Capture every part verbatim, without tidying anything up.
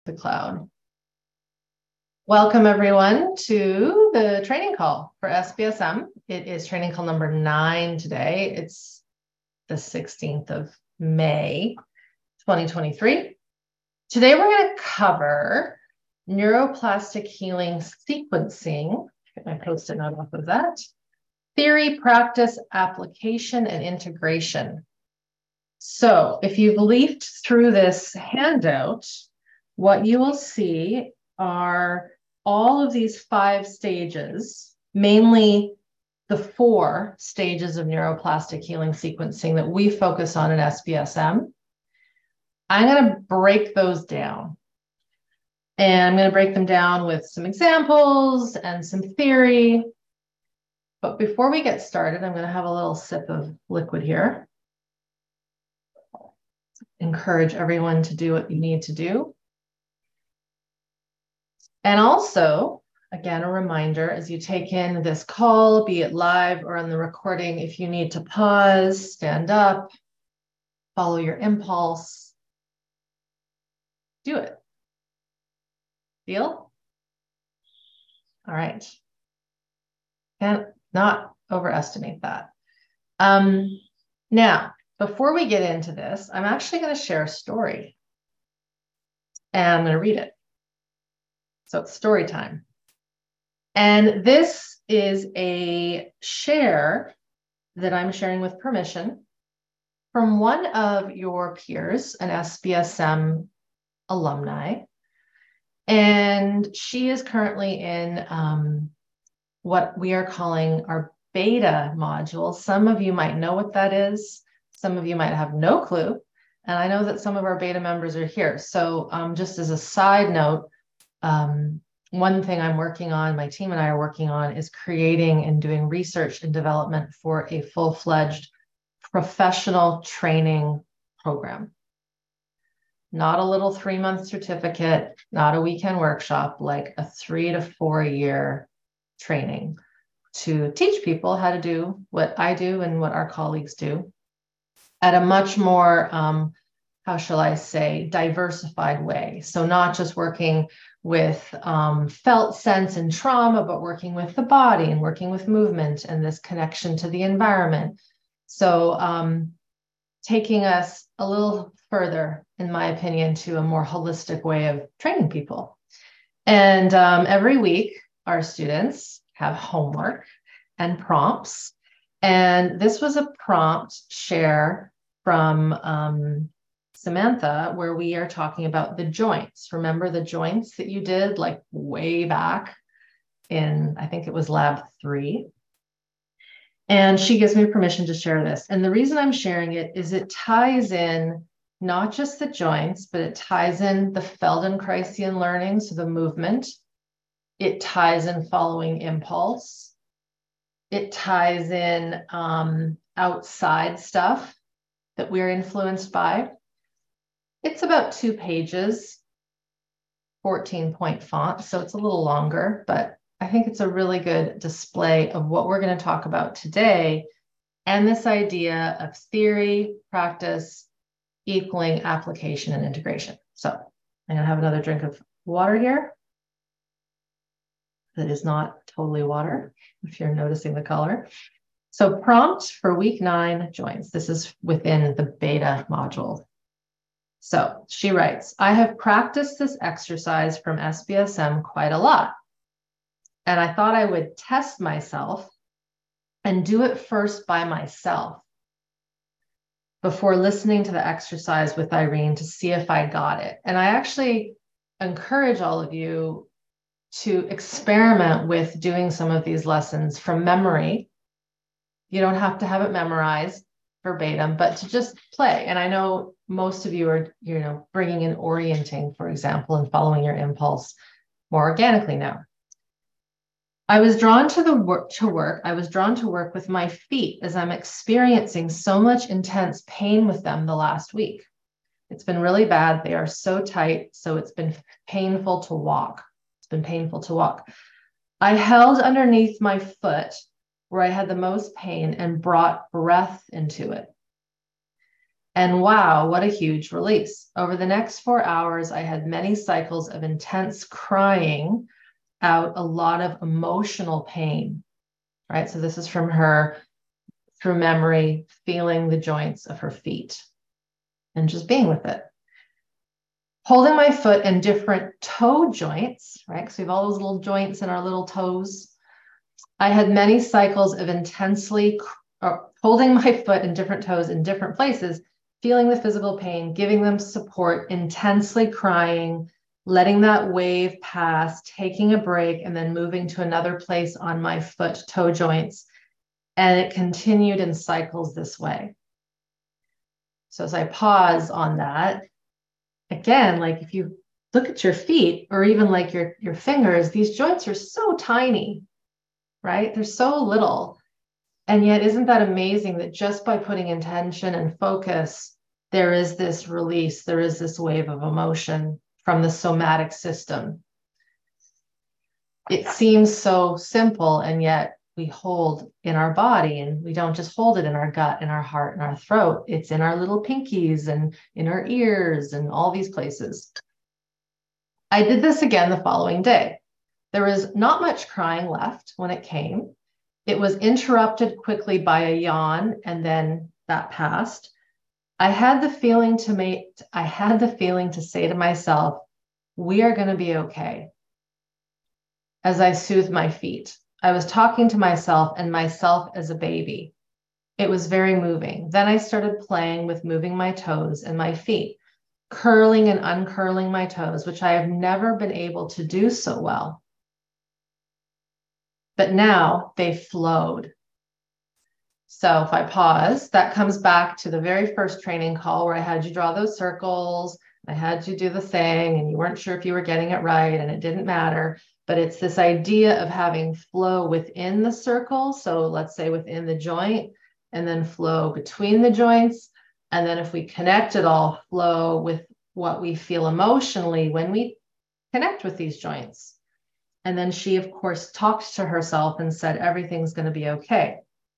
the cloud. Welcome everyone to the training call for S B S M. It is training call number nine today. It's the sixteenth of May, twenty twenty-three. Today we're going to cover neuroplastic healing sequencing. Get my post-it note off of that. Theory, practice, application, and integration. So if you've leafed through this handout, what you will see are all of these five stages, mainly the four stages of neuroplastic healing sequencing that we focus on in S B S M. I'm going to break those down. And I'm going to break them down with some examples and some theory. But before we get started, I'm going to have a little sip of liquid here. Encourage everyone to do what you need to do. And also, again, a reminder as you take in this call, be it live or on the recording, if you need to pause, stand up, follow your impulse, do it. Deal? All right. Can't not overestimate that. Um, now, before we get into this, I'm actually going to share a story. And I'm going to read it. So it's story time. And this is a share that I'm sharing with permission from one of your peers, an S B S M alumni. And she is currently in um, what we are calling our beta module. Some of you might know what that is. Some of you might have no clue. And I know that some of our beta members are here. So um, just as a side note, Um, one thing I'm working on, my team and I are working on, is creating and doing research and development for a full-fledged professional training program. Not a little three-month certificate, not a weekend workshop, like a three to four-year training to teach people how to do what I do and what our colleagues do at a much more, um, how shall I say, diversified way. So not just working with um, felt sense and trauma, but working with the body and working with movement and this connection to the environment. So um, taking us a little further, in my opinion, to a more holistic way of training people. And um, every week, our students have homework and prompts. And this was a prompt share from um, Samantha, where we are talking about the joints. Remember the joints that you did like way back in, I think it was lab three. And she gives me permission to share this. And the reason I'm sharing it is it ties in not just the joints, but it ties in the Feldenkrais learning, so the movement. It ties in following impulse. It ties in um, outside stuff that we're influenced by. It's about two pages, fourteen point font, so it's a little longer, but I think it's a really good display of what we're going to talk about today and this idea of theory, practice, equaling application and integration. So I'm going to have another drink of water here. That is not totally water, if you're noticing the color. So prompt for week nine joints. This is within the beta module. So she writes, I have practiced this exercise from S B S M quite a lot, and I thought I would test myself and do it first by myself before listening to the exercise with Irene to see if I got it. And I actually encourage all of you to experiment with doing some of these lessons from memory. You don't have to have it memorized verbatim, but to just play. And I know most of you are, you know, bringing in orienting, for example, and following your impulse more organically now. I was drawn to the work to work. I was drawn to work with my feet as I'm experiencing so much intense pain with them the last week. It's been really bad. They are so tight. So it's been painful to walk. It's been painful to walk. I held underneath my foot where I had the most pain and brought breath into it. And wow, what a huge release. Over the next four hours, I had many cycles of intense crying out a lot of emotional pain, right? So this is from her, through memory, feeling the joints of her feet and just being with it. Holding my foot in different toe joints, right? Because we have all those little joints in our little toes. I had many cycles of intensely uh, holding my foot in different toes in different places, feeling the physical pain, giving them support, intensely crying, letting that wave pass, taking a break, and then moving to another place on my foot toe joints. And it continued in cycles this way. So as I pause on that, again, like if you look at your feet or even like your, your fingers, these joints are so tiny, right? They're so little. And yet, isn't that amazing that just by putting intention and focus, there is this release, there is this wave of emotion from the somatic system. It seems so simple, and yet we hold in our body, and we don't just hold it in our gut, in our heart, in our throat. It's in our little pinkies and in our ears and all these places. I did this again the following day. There was not much crying left when it came. It was interrupted quickly by a yawn, and then that passed. I had the feeling to make, I had the feeling to say to myself, we are going to be okay. As I soothed my feet, I was talking to myself and myself as a baby. It was very moving. Then I started playing with moving my toes and my feet, curling and uncurling my toes, which I have never been able to do so well. But now they flowed. So if I pause, that comes back to the very first training call where I had you draw those circles, I had you do the thing, and you weren't sure if you were getting it right, and it didn't matter. But it's this idea of having flow within the circle. So let's say within the joint, and then flow between the joints. And then if we connect it all, flow with what we feel emotionally when we connect with these joints. And then she, of course, talked to herself and said, everything's going to be okay.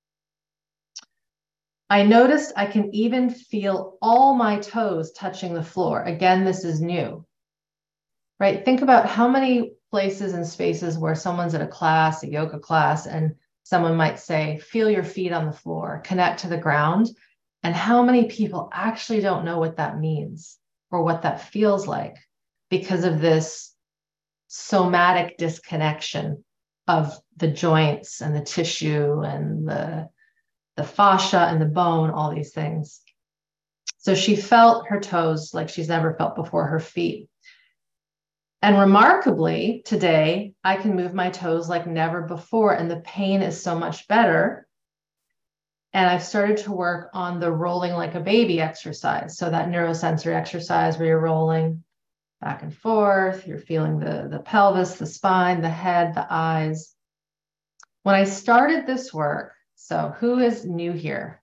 I noticed I can even feel all my toes touching the floor. Again, this is new, right? Think about how many places and spaces where someone's at a class, a yoga class, and someone might say, feel your feet on the floor, connect to the ground. And how many people actually don't know what that means or what that feels like because of this somatic disconnection of the joints and the tissue and the, the fascia and the bone, all these things. So she felt her toes like she's never felt before, her feet. And remarkably, today, I can move my toes like never before, and the pain is so much better. And I've started to work on the rolling like a baby exercise. So that neurosensory exercise where you're rolling back and forth, you're feeling the, the pelvis, the spine, the head, the eyes. When I started this work, so who is new here?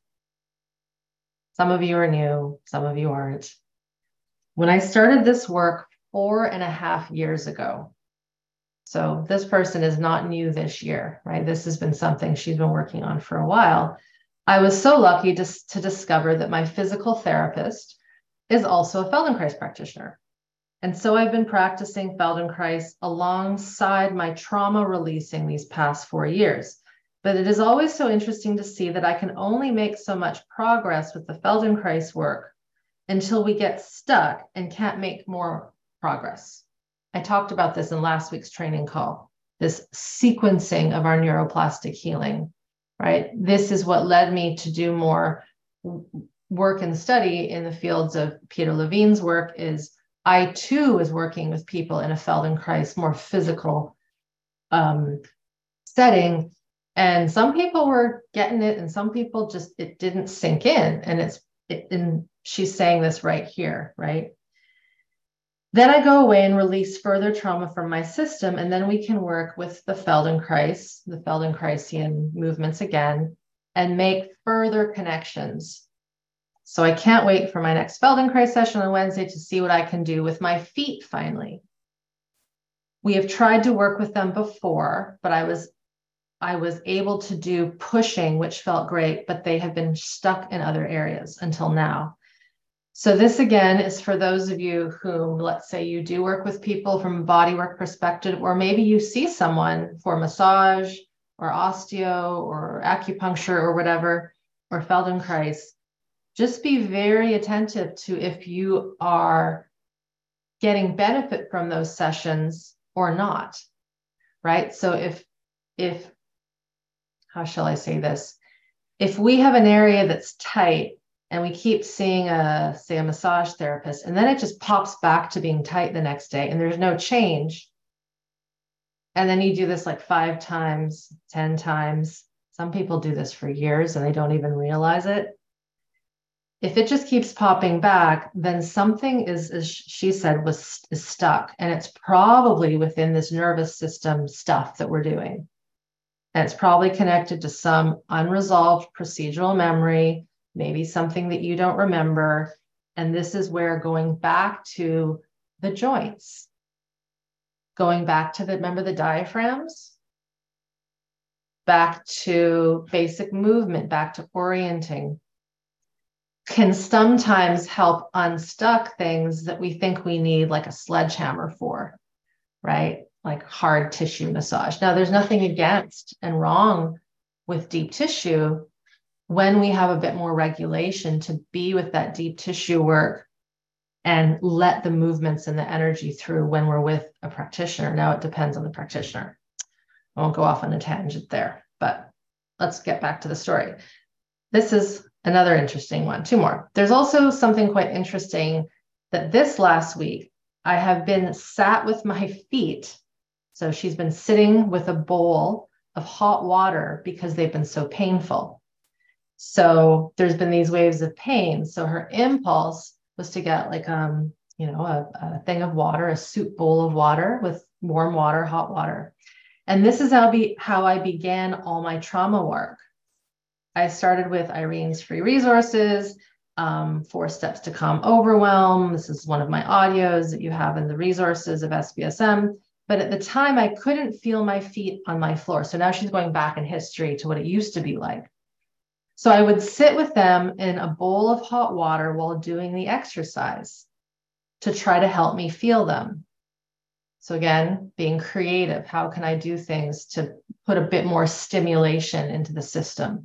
Some of you are new, some of you aren't. When I started this work four and a half years ago, so this person is not new this year, right? This has been something she's been working on for a while. I was so lucky to, to discover that my physical therapist is also a Feldenkrais practitioner. And so I've been practicing Feldenkrais alongside my trauma releasing these past four years. But it is always so interesting to see that I can only make so much progress with the Feldenkrais work until we get stuck and can't make more progress. I talked about this in last week's training call, this sequencing of our neuroplastic healing, right? This is what led me to do more work and study in the fields of Peter Levine's work. Is I too was working with people in a Feldenkrais, more physical um, setting. And some people were getting it and some people just, it didn't sink in. And it's, it, and she's saying this right here, right? Then I go away and release further trauma from my system. And then we can work with the Feldenkrais, the Feldenkraisian movements again, and make further connections. So I can't wait for my next Feldenkrais session on Wednesday to see what I can do with my feet finally. We have tried to work with them before, but I was I was able to do pushing, which felt great, but they have been stuck in other areas until now. So this again is for those of you who, let's say you do work with people from a bodywork perspective, or maybe you see someone for massage or osteo or acupuncture or whatever, or Feldenkrais. Just be very attentive to if you are getting benefit from those sessions or not, right? So if, if, how shall I say this? If we have an area that's tight and we keep seeing a, say, a massage therapist, and then it just pops back to being tight the next day and there's no change, and then you do this like five times, ten times, some people do this for years and they don't even realize it. If it just keeps popping back, then something is, as she said, was is stuck. And it's probably within this nervous system stuff that we're doing. And it's probably connected to some unresolved procedural memory, maybe something that you don't remember. And this is where going back to the joints, going back to the, remember the diaphragms? Back to basic movement, back to orienting, can sometimes help unstuck things that we think we need like a sledgehammer for, right? Like hard tissue massage. Now, there's nothing against and wrong with deep tissue when we have a bit more regulation to be with that deep tissue work and let the movements and the energy through when we're with a practitioner. Now, it depends on the practitioner. I won't go off on a tangent there, but let's get back to the story. This is another interesting one, two more. There's also something quite interesting that this last week, I have been sat with my feet. So she's been sitting with a bowl of hot water because they've been so painful. So there's been these waves of pain. So her impulse was to get like, um, you know, a, a thing of water, a soup bowl of water with warm water, hot water. And this is how, be, how I began all my trauma work. I started with Irene's free resources, um, four steps to calm overwhelm. This is one of my audios that you have in the resources of S B S M. But at the time, I couldn't feel my feet on my floor. So now she's going back in history to what it used to be like. So I would sit with them in a bowl of hot water while doing the exercise to try to help me feel them. So again, being creative, how can I do things to put a bit more stimulation into the system?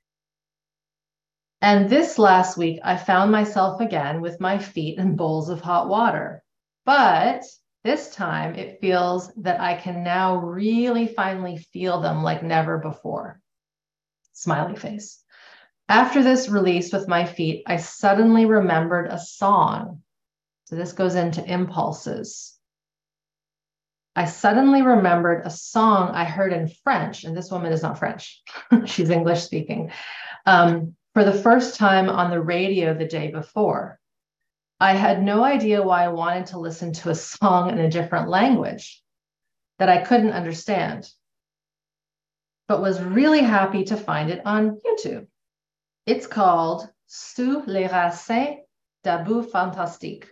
And this last week, I found myself again with my feet in bowls of hot water. But this time it feels that I can now really finally feel them like never before. Smiley face. After this release with my feet, I suddenly remembered a song. So this goes into impulses. I suddenly remembered a song I heard in French, and this woman is not French. She's English speaking. Um, for the first time on the radio the day before. I had no idea why I wanted to listen to a song in a different language that I couldn't understand, but was really happy to find it on YouTube. It's called Sous les racines d'Abou Fantastique.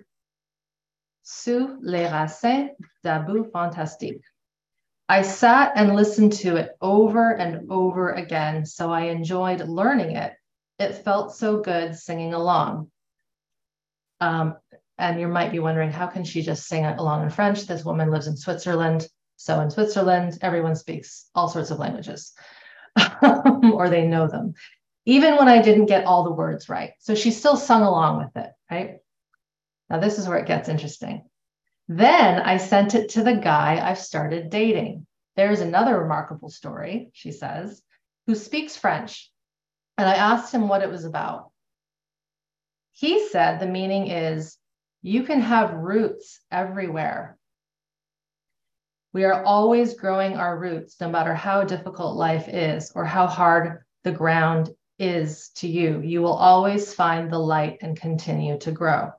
Sous les racines d'Abou Fantastique. I sat and listened to it over and over again, so I enjoyed learning it. It felt so good singing along. Um, and you might be wondering, how can she just sing along in French? This woman lives in Switzerland. So in Switzerland, everyone speaks all sorts of languages, or they know them, even when I didn't get all the words right. So she still sung along with it, right? Now, this is where it gets interesting. Then I sent it to the guy I've started dating. There's another remarkable story, she says, who speaks French. And I asked him what it was about. He said the meaning is, you can have roots everywhere. We are always growing our roots, no matter how difficult life is or how hard the ground is to you. You will always find the light and continue to grow.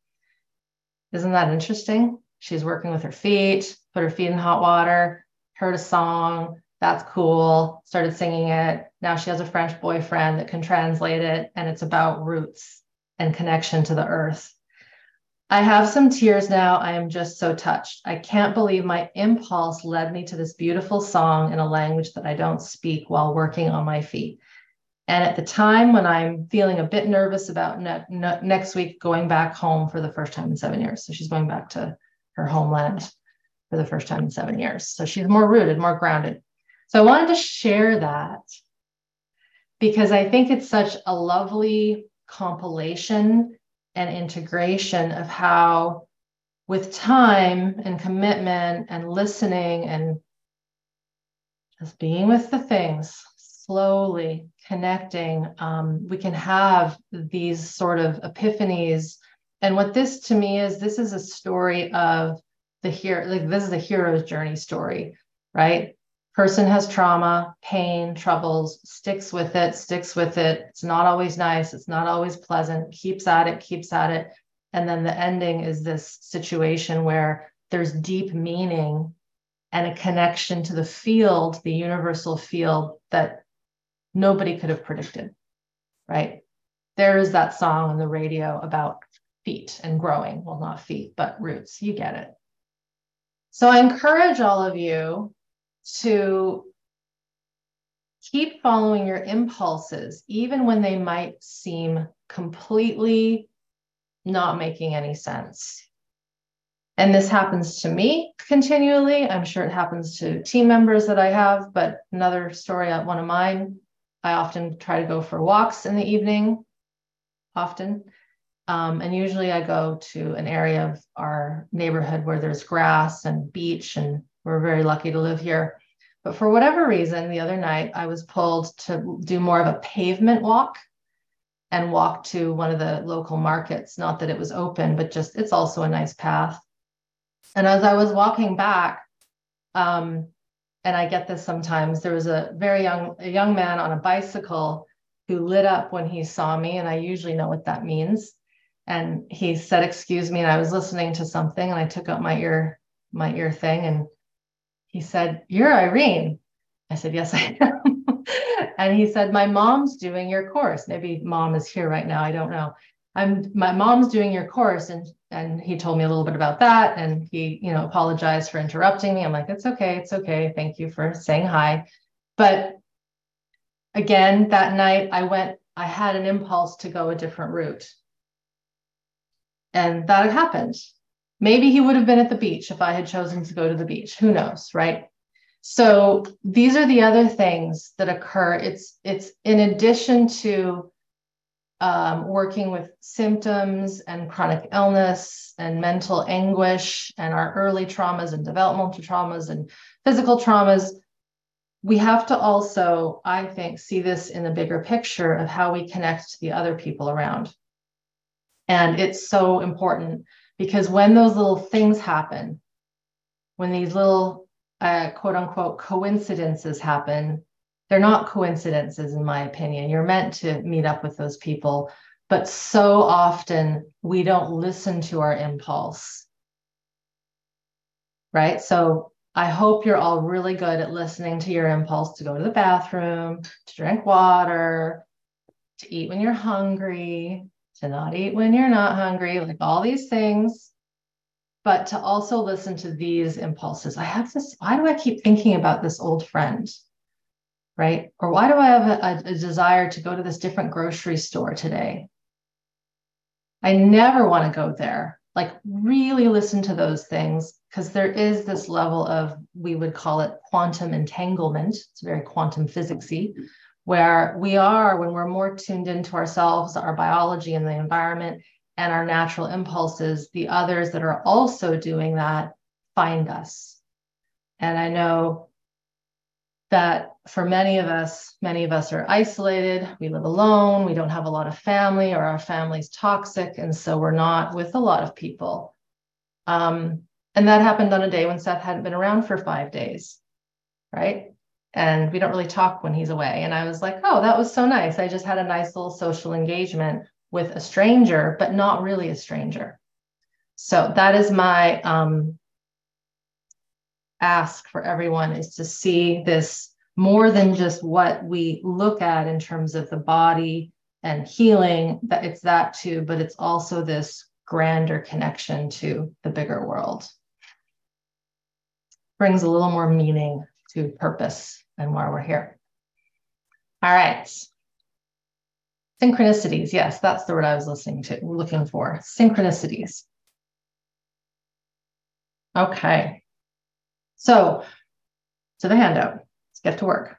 Isn't that interesting? She's working with her feet, put her feet in hot water, heard a song. That's cool. Started singing it. Now she has a French boyfriend that can translate it. And it's about roots and connection to the earth. I have some tears now. I am just so touched. I can't believe my impulse led me to this beautiful song in a language that I don't speak while working on my feet. And at the time when I'm feeling a bit nervous about ne ne next week going back home for the first time in seven years. So she's going back to her homeland for the first time in seven years. So she's more rooted, more grounded. So I wanted to share that because I think it's such a lovely compilation and integration of how, with time and commitment and listening and just being with the things, slowly connecting, um, we can have these sort of epiphanies. And what this to me is, this is a story of the hero, like this is a hero's journey story, right? Person has trauma, pain, troubles, sticks with it, sticks with it. It's not always nice. It's not always pleasant, keeps at it, keeps at it. And then the ending is this situation where there's deep meaning and a connection to the field, the universal field that nobody could have predicted, right? There is that song on the radio about feet and growing. Well, not feet, but roots. You get it. So I encourage all of you to keep following your impulses, even when they might seem completely not making any sense. And this happens to me continually. I'm sure it happens to team members that I have, but another story, one of mine, I often try to go for walks in the evening, often. Um, and usually I go to an area of our neighborhood where there's grass and beach, and we're very lucky to live here. But for whatever reason, the other night I was pulled to do more of a pavement walk and walk to one of the local markets. Not that it was open, but just it's also a nice path. And as I was walking back, um, and I get this sometimes, there was a very young, a young man on a bicycle who lit up when he saw me, and I usually know what that means. And he said, "Excuse me," and I was listening to something, and I took out my ear, my ear thing, and he said, "You're Irene." I said, "Yes, I am." And he said, "My mom's doing your course." Maybe mom is here right now. I don't know. I'm my mom's doing your course. And, and he told me a little bit about that. And he, you know, apologized for interrupting me. I'm like, "It's okay. It's okay. Thank you for saying hi." But again, that night I went, I had an impulse to go a different route. And that had happened. Maybe he would have been at the beach if I had chosen to go to the beach. Who knows, right? So these are the other things that occur. It's, it's in addition to um, working with symptoms and chronic illness and mental anguish and our early traumas and developmental traumas and physical traumas, we have to also, I think, see this in the bigger picture of how we connect to the other people around. And it's so important because when those little things happen, when these little uh, quote unquote coincidences happen, they're not coincidences, in my opinion. You're meant to meet up with those people, but so often we don't listen to our impulse, right? So I hope you're all really good at listening to your impulse to go to the bathroom, to drink water, to eat when you're hungry, to not eat when you're not hungry, like all these things, but to also listen to these impulses. I have this, why do I keep thinking about this old friend, right? Or why do I have a, a desire to go to this different grocery store today? I never want to go there. Like really listen to those things, because there is this level of, we would call it quantum entanglement. It's very quantum physicsy, where we are, when we're more tuned into ourselves, our biology and the environment and our natural impulses, the others that are also doing that find us. And I know that for many of us, many of us are isolated. We live alone. We don't have a lot of family, or our family's toxic. And so we're not with a lot of people. Um, and that happened on a day when Seth hadn't been around for five days, right? And we don't really talk when he's away. And I was like, oh, that was so nice. I just had a nice little social engagement with a stranger, but not really a stranger. So that is my um, ask for everyone, is to see this more than just what we look at in terms of the body and healing, that it's that too, but it's also this grander connection to the bigger world. Brings a little more meaning to purpose and why we're here. All right. Synchronicities. Yes, that's the word I was listening to, looking for. Synchronicities. Okay. So, to the handout. Let's get to work.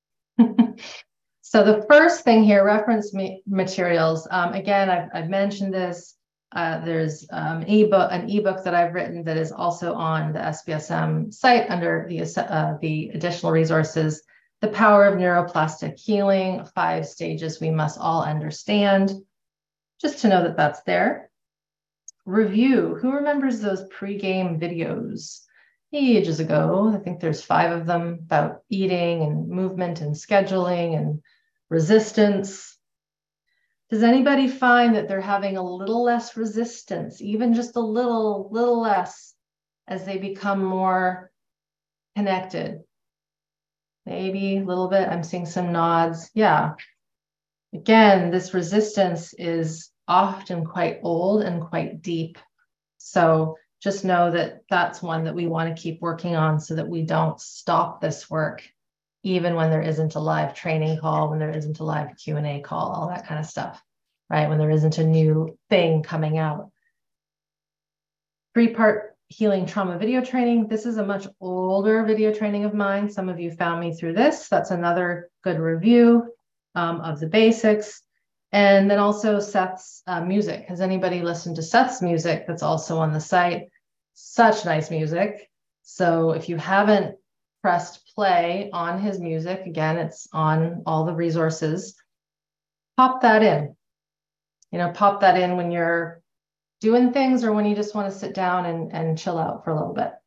So the first thing here, reference materials. Um, again, I've, I've mentioned this. Uh, there's um, ebook, an ebook that I've written that is also on the S B S M site under the, uh, the additional resources. The Power of Neuroplastic Healing, five stages we must all understand. Just to know that that's there. Review. Who remembers those pre-game videos ages ago? I think there's five of them about eating and movement and scheduling and resistance. Does anybody find that they're having a little less resistance, even just a little, little less, as they become more connected? Maybe a little bit. I'm seeing some nods. Yeah. Again, this resistance is often quite old and quite deep. So just know that that's one that we want to keep working on so that we don't stop this work, even when there isn't a live training call, when there isn't a live Q and A call, all that kind of stuff, right? When there isn't a new thing coming out. Three-part healing trauma video training. This is a much older video training of mine. Some of you found me through this. That's another good review um, of the basics. And then also Seth's uh, music. Has anybody listened to Seth's music that's also on the site? Such nice music. So if you haven't pressed play on his music, again, it's on all the resources, pop that in. You know, pop that in when you're doing things or when you just want to sit down and, and chill out for a little bit.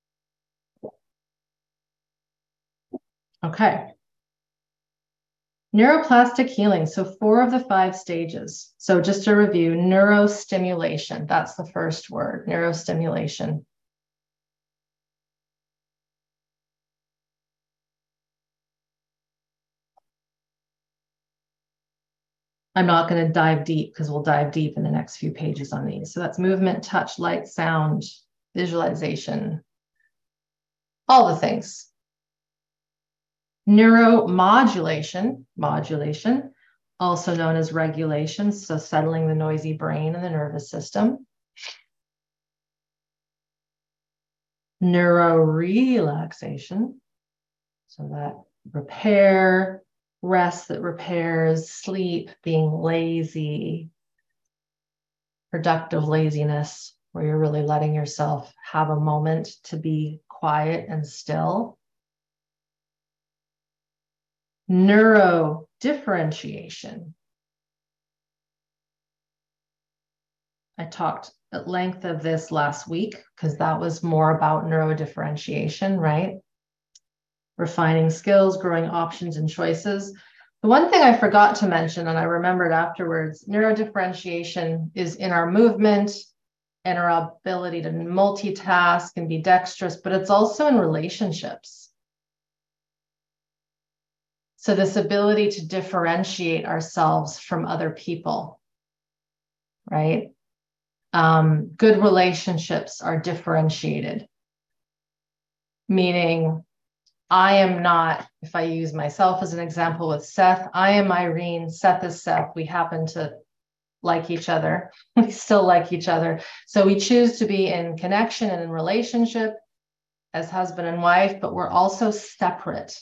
Okay. Neuroplastic healing. So four of the five stages. So just to review, neurostimulation. That's the first word, neurostimulation. I'm not going to dive deep because we'll dive deep in the next few pages on these. So that's movement, touch, light, sound, visualization, all the things. Neuromodulation, modulation, also known as regulation, so settling the noisy brain and the nervous system. Neurorelaxation, so that repair, rest that repairs, sleep, being lazy, productive laziness, where you're really letting yourself have a moment to be quiet and still. Neurodifferentiation. I talked at length of this last week because that was more about neurodifferentiation, right? Refining skills, growing options and choices. The one thing I forgot to mention, and I remembered afterwards, neurodifferentiation is in our movement and our ability to multitask and be dexterous, but it's also in relationships. So this ability to differentiate ourselves from other people, right? Um, good relationships are differentiated, meaning I am not, if I use myself as an example with Seth, I am Irene, Seth is Seth. We happen to like each other. We still like each other. So we choose to be in connection and in relationship as husband and wife, but we're also separate.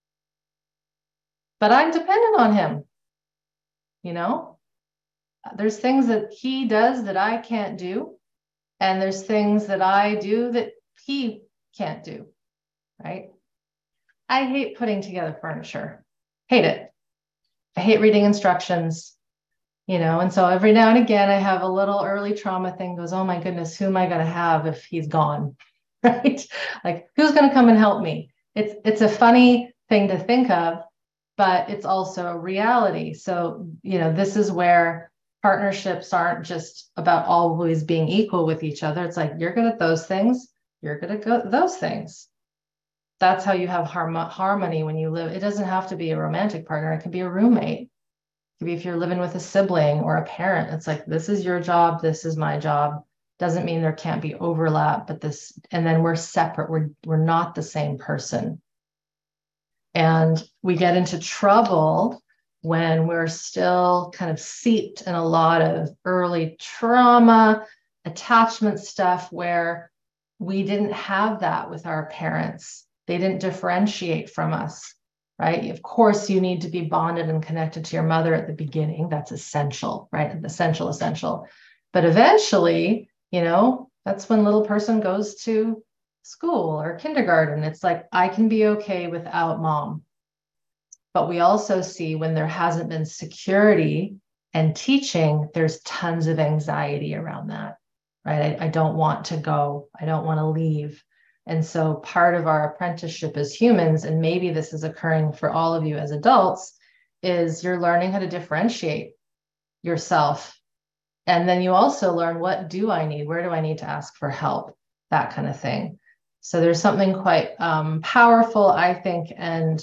But I'm dependent on him, you know? There's things that he does that I can't do. And there's things that I do that he can't do, right? I hate putting together furniture. Hate it. I hate reading instructions, you know? And so every now and again, I have a little early trauma thing goes, oh my goodness, who am I going to have if he's gone, right? Like, who's going to come and help me? It's, it's a funny thing to think of, but it's also a reality. So, you know, this is where partnerships aren't just about always being equal with each other. It's like, you're good at those things. You're good at go- those things. That's how you have harm- harmony when you live. It doesn't have to be a romantic partner. It can be a roommate. It could be if you're living with a sibling or a parent. It's like, this is your job. This is my job. Doesn't mean there can't be overlap, but this, and then we're separate. We're, we're not the same person. And we get into trouble when we're still kind of seeped in a lot of early trauma, attachment stuff, where we didn't have that with our parents. They didn't differentiate from us, right? Of course, you need to be bonded and connected to your mother at the beginning. That's essential, right? Essential, essential. But eventually, you know, that's when little person goes to school or kindergarten. It's like, I can be okay without mom. But we also see when there hasn't been security and teaching, there's tons of anxiety around that, right? I, I don't want to go. I don't want to leave. And so part of our apprenticeship as humans, and maybe this is occurring for all of you as adults, is you're learning how to differentiate yourself. And then you also learn, what do I need? Where do I need to ask for help? That kind of thing. So there's something quite um, powerful, I think, and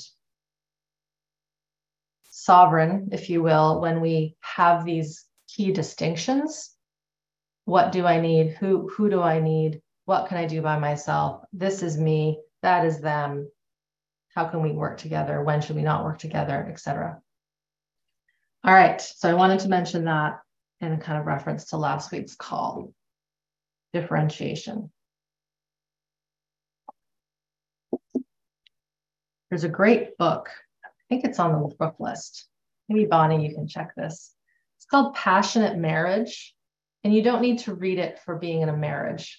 sovereign, if you will, when we have these key distinctions. What do I need? Who, who do I need? What can I do by myself? This is me. That is them. How can we work together? When should we not work together, et cetera? All right. So I wanted to mention that in kind of reference to last week's call. Differentiation. There's a great book. I think it's on the book list. Maybe Bonnie, you can check this. It's called Passionate Marriage. And you don't need to read it for being in a marriage.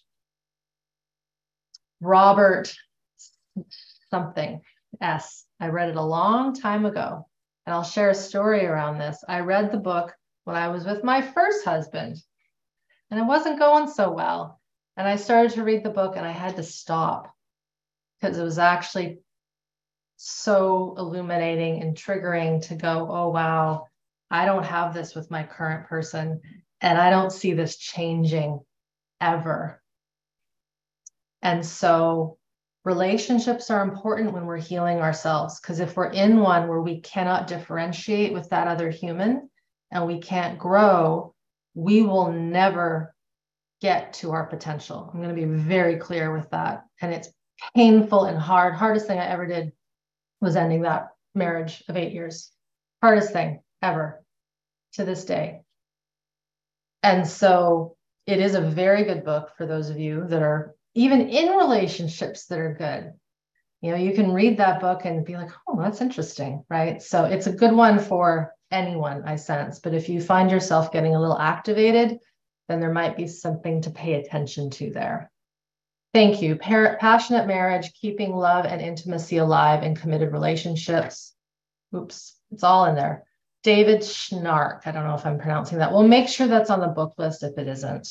Robert something S. I read it a long time ago, and I'll share a story around this. I read the book when I was with my first husband, and it wasn't going so well. And I started to read the book, and I had to stop because it was actually so illuminating and triggering to go, oh, wow, I don't have this with my current person, and I don't see this changing ever. And so relationships are important when we're healing ourselves, because if we're in one where we cannot differentiate with that other human and we can't grow, we will never get to our potential. I'm going to be very clear with that. And it's painful and hard. Hardest thing I ever did was ending that marriage of eight years. Hardest thing ever to this day. And so it is a very good book for those of you that are even in relationships that are good. You know, you can read that book and be like, oh, that's interesting, right? So it's a good one for anyone, I sense. But if you find yourself getting a little activated, then there might be something to pay attention to there. Thank you. Par- Passionate Marriage, Keeping Love and Intimacy Alive in Committed Relationships. Oops, it's all in there. David Schnark. I don't know if I'm pronouncing that. We'll make sure that's on the book list if it isn't.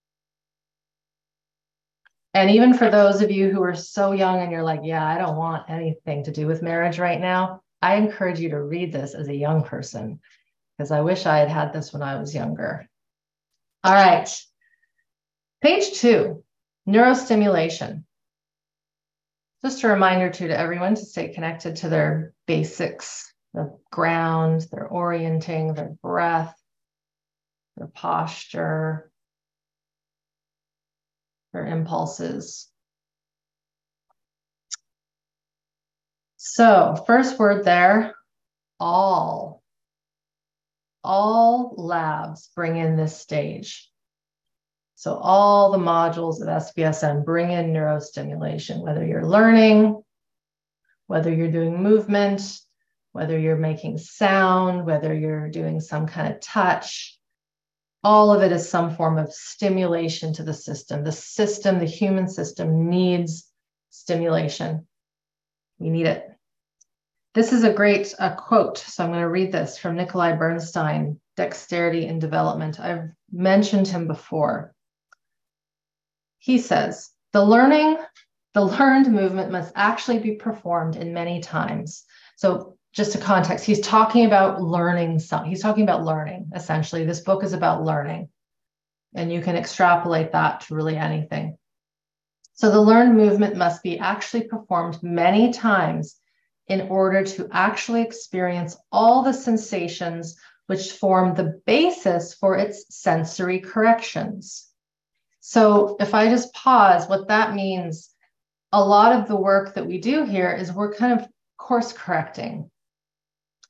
And even for those of you who are so young and you're like, yeah, I don't want anything to do with marriage right now, I encourage you to read this as a young person, because I wish I had had this when I was younger. All right. Page two, neurostimulation. Just a reminder too to everyone to stay connected to their basics, the ground, their orienting, their breath, their posture, their impulses. So first word there, all. All labs bring in this stage. So all the modules of S B S N bring in neurostimulation, whether you're learning, whether you're doing movement, whether you're making sound, whether you're doing some kind of touch. All of it is some form of stimulation to the system. The system, the human system, needs stimulation. We need it. This is a great uh, quote. So I'm going to read this from Nikolai Bernstein, Dexterity in Development. I've mentioned him before. He says, the learning, the learned movement must actually be performed in many times. So just a context, he's talking about learning some, he's talking about learning, essentially. This book is about learning, and you can extrapolate that to really anything. So the learned movement must be actually performed many times in order to actually experience all the sensations which form the basis for its sensory corrections. So if I just pause, what that means, a lot of the work that we do here is we're kind of course correcting.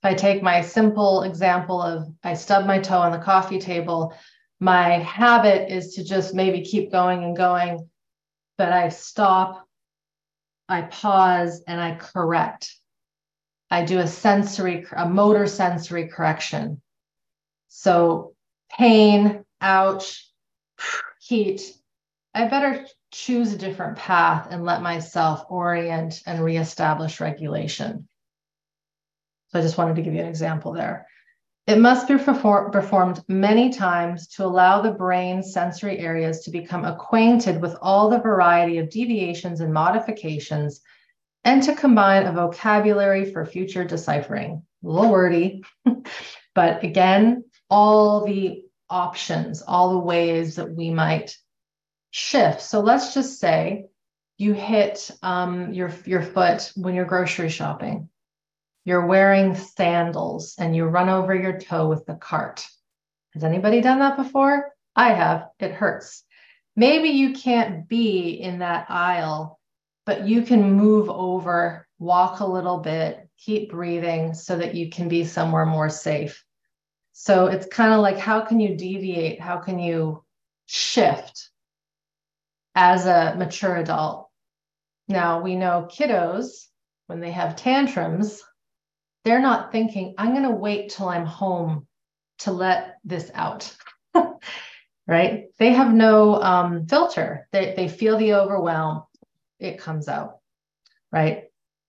I take my simple example of I stub my toe on the coffee table, my habit is to just maybe keep going and going, but I stop, I pause, and I correct. I do a sensory, a motor sensory correction. So pain, ouch, heat, I better choose a different path and let myself orient and reestablish regulation. So I just wanted to give you an example there. It must be perform- performed many times to allow the brain's sensory areas to become acquainted with all the variety of deviations and modifications, and to combine a vocabulary for future deciphering. A little wordy, but again, all the options, all the ways that we might shift. So let's just say you hit um, your, your foot when you're grocery shopping. You're wearing sandals and you run over your toe with the cart. Has anybody done that before? I have. It hurts. Maybe you can't be in that aisle, but you can move over, walk a little bit, keep breathing so that you can be somewhere more safe. So it's kind of like, how can you deviate? How can you shift as a mature adult? Now, we know kiddos, when they have tantrums, they're not thinking, I'm going to wait till I'm home to let this out, right? They have no um, filter. They, they feel the overwhelm. It comes out, right?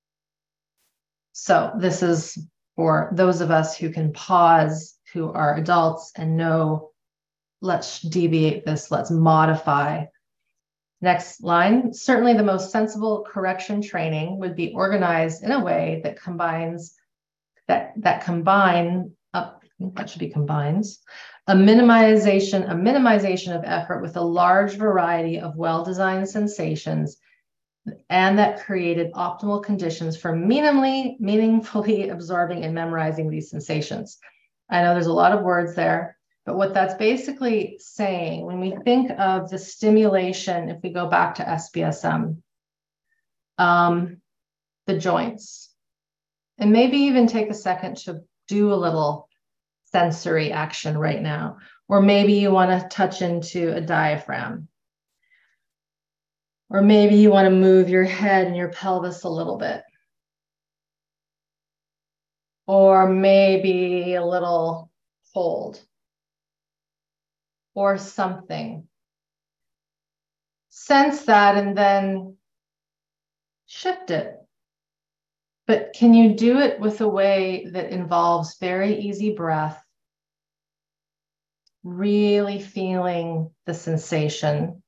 So this is for those of us who can pause, who are adults and know, let's deviate this, let's modify. Next line, certainly the most sensible correction training would be organized in a way that combines that that combine up, that should be combines, a minimization, a minimization of effort with a large variety of well-designed sensations, and that created optimal conditions for minimally, meaningfully absorbing and memorizing these sensations. I know there's a lot of words there, but what that's basically saying, when we think of the stimulation, if we go back to S B S M, um, the joints, and maybe even take a second to do a little sensory action right now. Or maybe you want to touch into a diaphragm. Or maybe you want to move your head and your pelvis a little bit. Or maybe a little hold. Or something. Sense that and then shift it. But can you do it with a way that involves very easy breath, really feeling the sensation?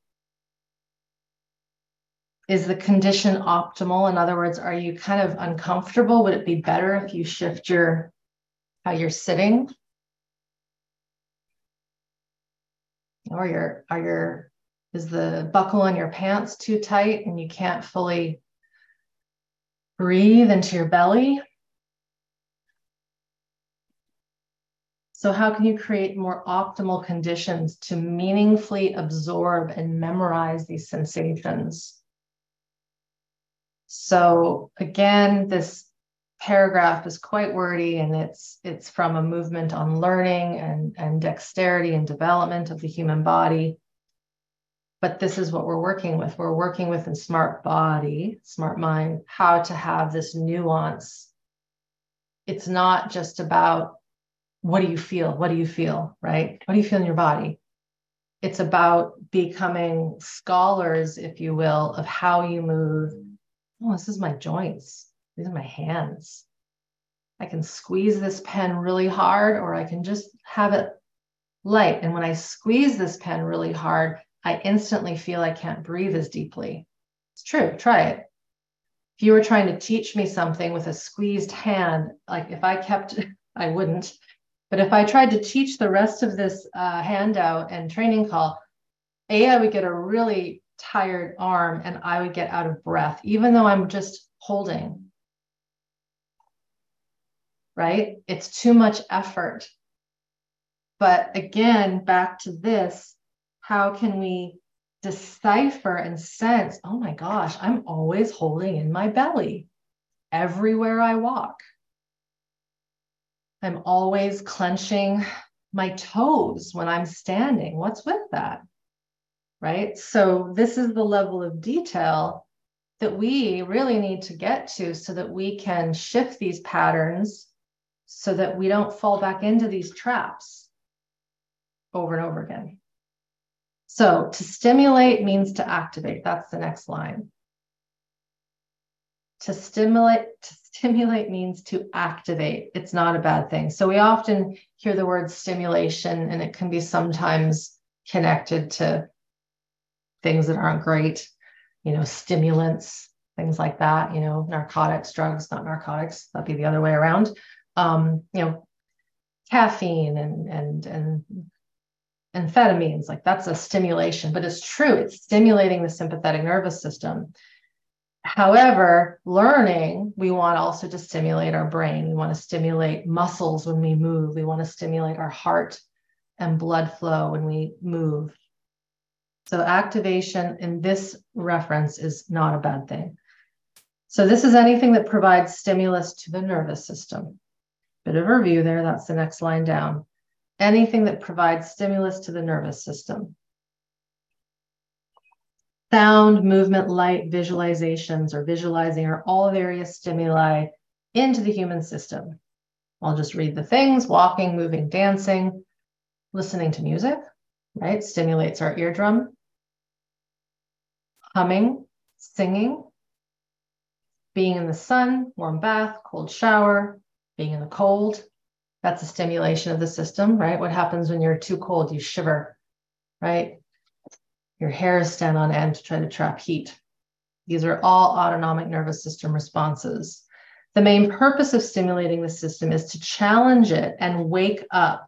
Is the condition optimal? In other words, are you kind of uncomfortable? Would it be better if you shift your, how you're sitting? Or your, are your, is the buckle on your pants too tight and you can't fully breathe into your belly? So how can you create more optimal conditions to meaningfully absorb and memorize these sensations? So again, this paragraph is quite wordy, and it's it's from a movement on learning and, and dexterity and development of the human body. But this is what we're working with. We're working with in Smart Body, Smart Mind, how to have this nuance. It's not just about what do you feel? What do you feel, right? What do you feel in your body? It's about becoming scholars, if you will, of how you move. Oh, this is my joints. These are my hands. I can squeeze this pen really hard, or I can just have it light. And when I squeeze this pen really hard, I instantly feel I can't breathe as deeply. It's true. Try it. If you were trying to teach me something with a squeezed hand, like if I kept, I wouldn't. But if I tried to teach the rest of this uh, handout and training call, A, I would get a really tired arm and I would get out of breath, even though I'm just holding, right? It's too much effort. But again, back to this, how can we decipher and sense, oh my gosh, I'm always holding in my belly everywhere I walk. I'm always clenching my toes when I'm standing. What's with that? Right? So this is the level of detail that we really need to get to so that we can shift these patterns so that we don't fall back into these traps over and over again. So to stimulate means to activate. That's the next line. To stimulate, to stimulate means to activate. It's not a bad thing. So we often hear the word stimulation, and it can be sometimes connected to things that aren't great, you know, stimulants, things like that, you know, narcotics, drugs, not narcotics, that'd be the other way around. Um, you know, caffeine and, and, and amphetamines, like that's a stimulation, but it's true. It's stimulating the sympathetic nervous system. However, learning, we want also to stimulate our brain. We want to stimulate muscles when we move. We want to stimulate our heart and blood flow when we move. So activation in this reference is not a bad thing. So this is anything that provides stimulus to the nervous system. Bit of review there. That's the next line down. Anything that provides stimulus to the nervous system. Sound, movement, light, visualizations, or visualizing are all various stimuli into the human system. I'll just read the things: walking, moving, dancing, listening to music, right? Stimulates our eardrum. Humming, singing, being in the sun, warm bath, cold shower, being in the cold. That's a stimulation of the system, right? What happens when you're too cold? You shiver, right? Your hairs stand on end to try to trap heat. These are all autonomic nervous system responses. The main purpose of stimulating the system is to challenge it and wake up.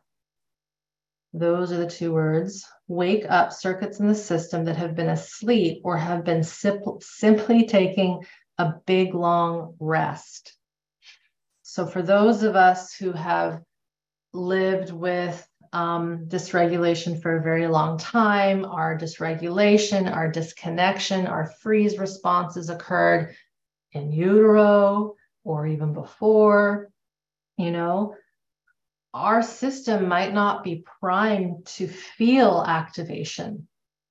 Those are the two words. Wake up circuits in the system that have been asleep or have been sim- simply taking a big, long rest. So for those of us who have lived with um, dysregulation for a very long time, our dysregulation, our disconnection, our freeze responses occurred in utero or even before, you know, our system might not be primed to feel activation.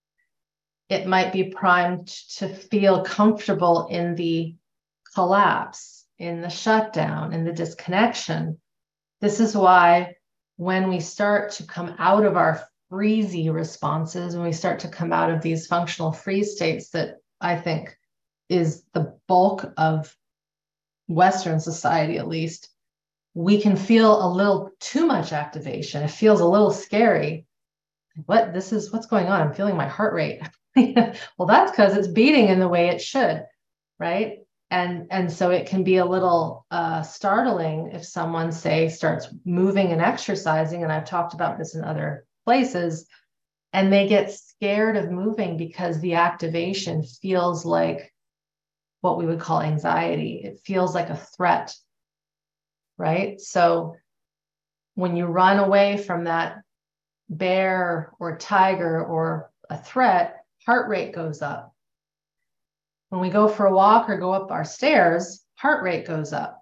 It might be primed to feel comfortable in the collapse, in the shutdown, in the disconnection. This is why when we start to come out of our freezy responses, when we start to come out of these functional freeze states that I think is the bulk of Western society, at least, we can feel a little too much activation. It feels a little scary. What this is, what's going on? I'm feeling my heart rate. Well, that's because it's beating in the way it should, right? And, and so it can be a little uh, startling if someone, say, starts moving and exercising, and I've talked about this in other places, and they get scared of moving because the activation feels like what we would call anxiety. It feels like a threat, right? So when you run away from that bear or tiger or a threat, heart rate goes up. When we go for a walk or go up our stairs, heart rate goes up.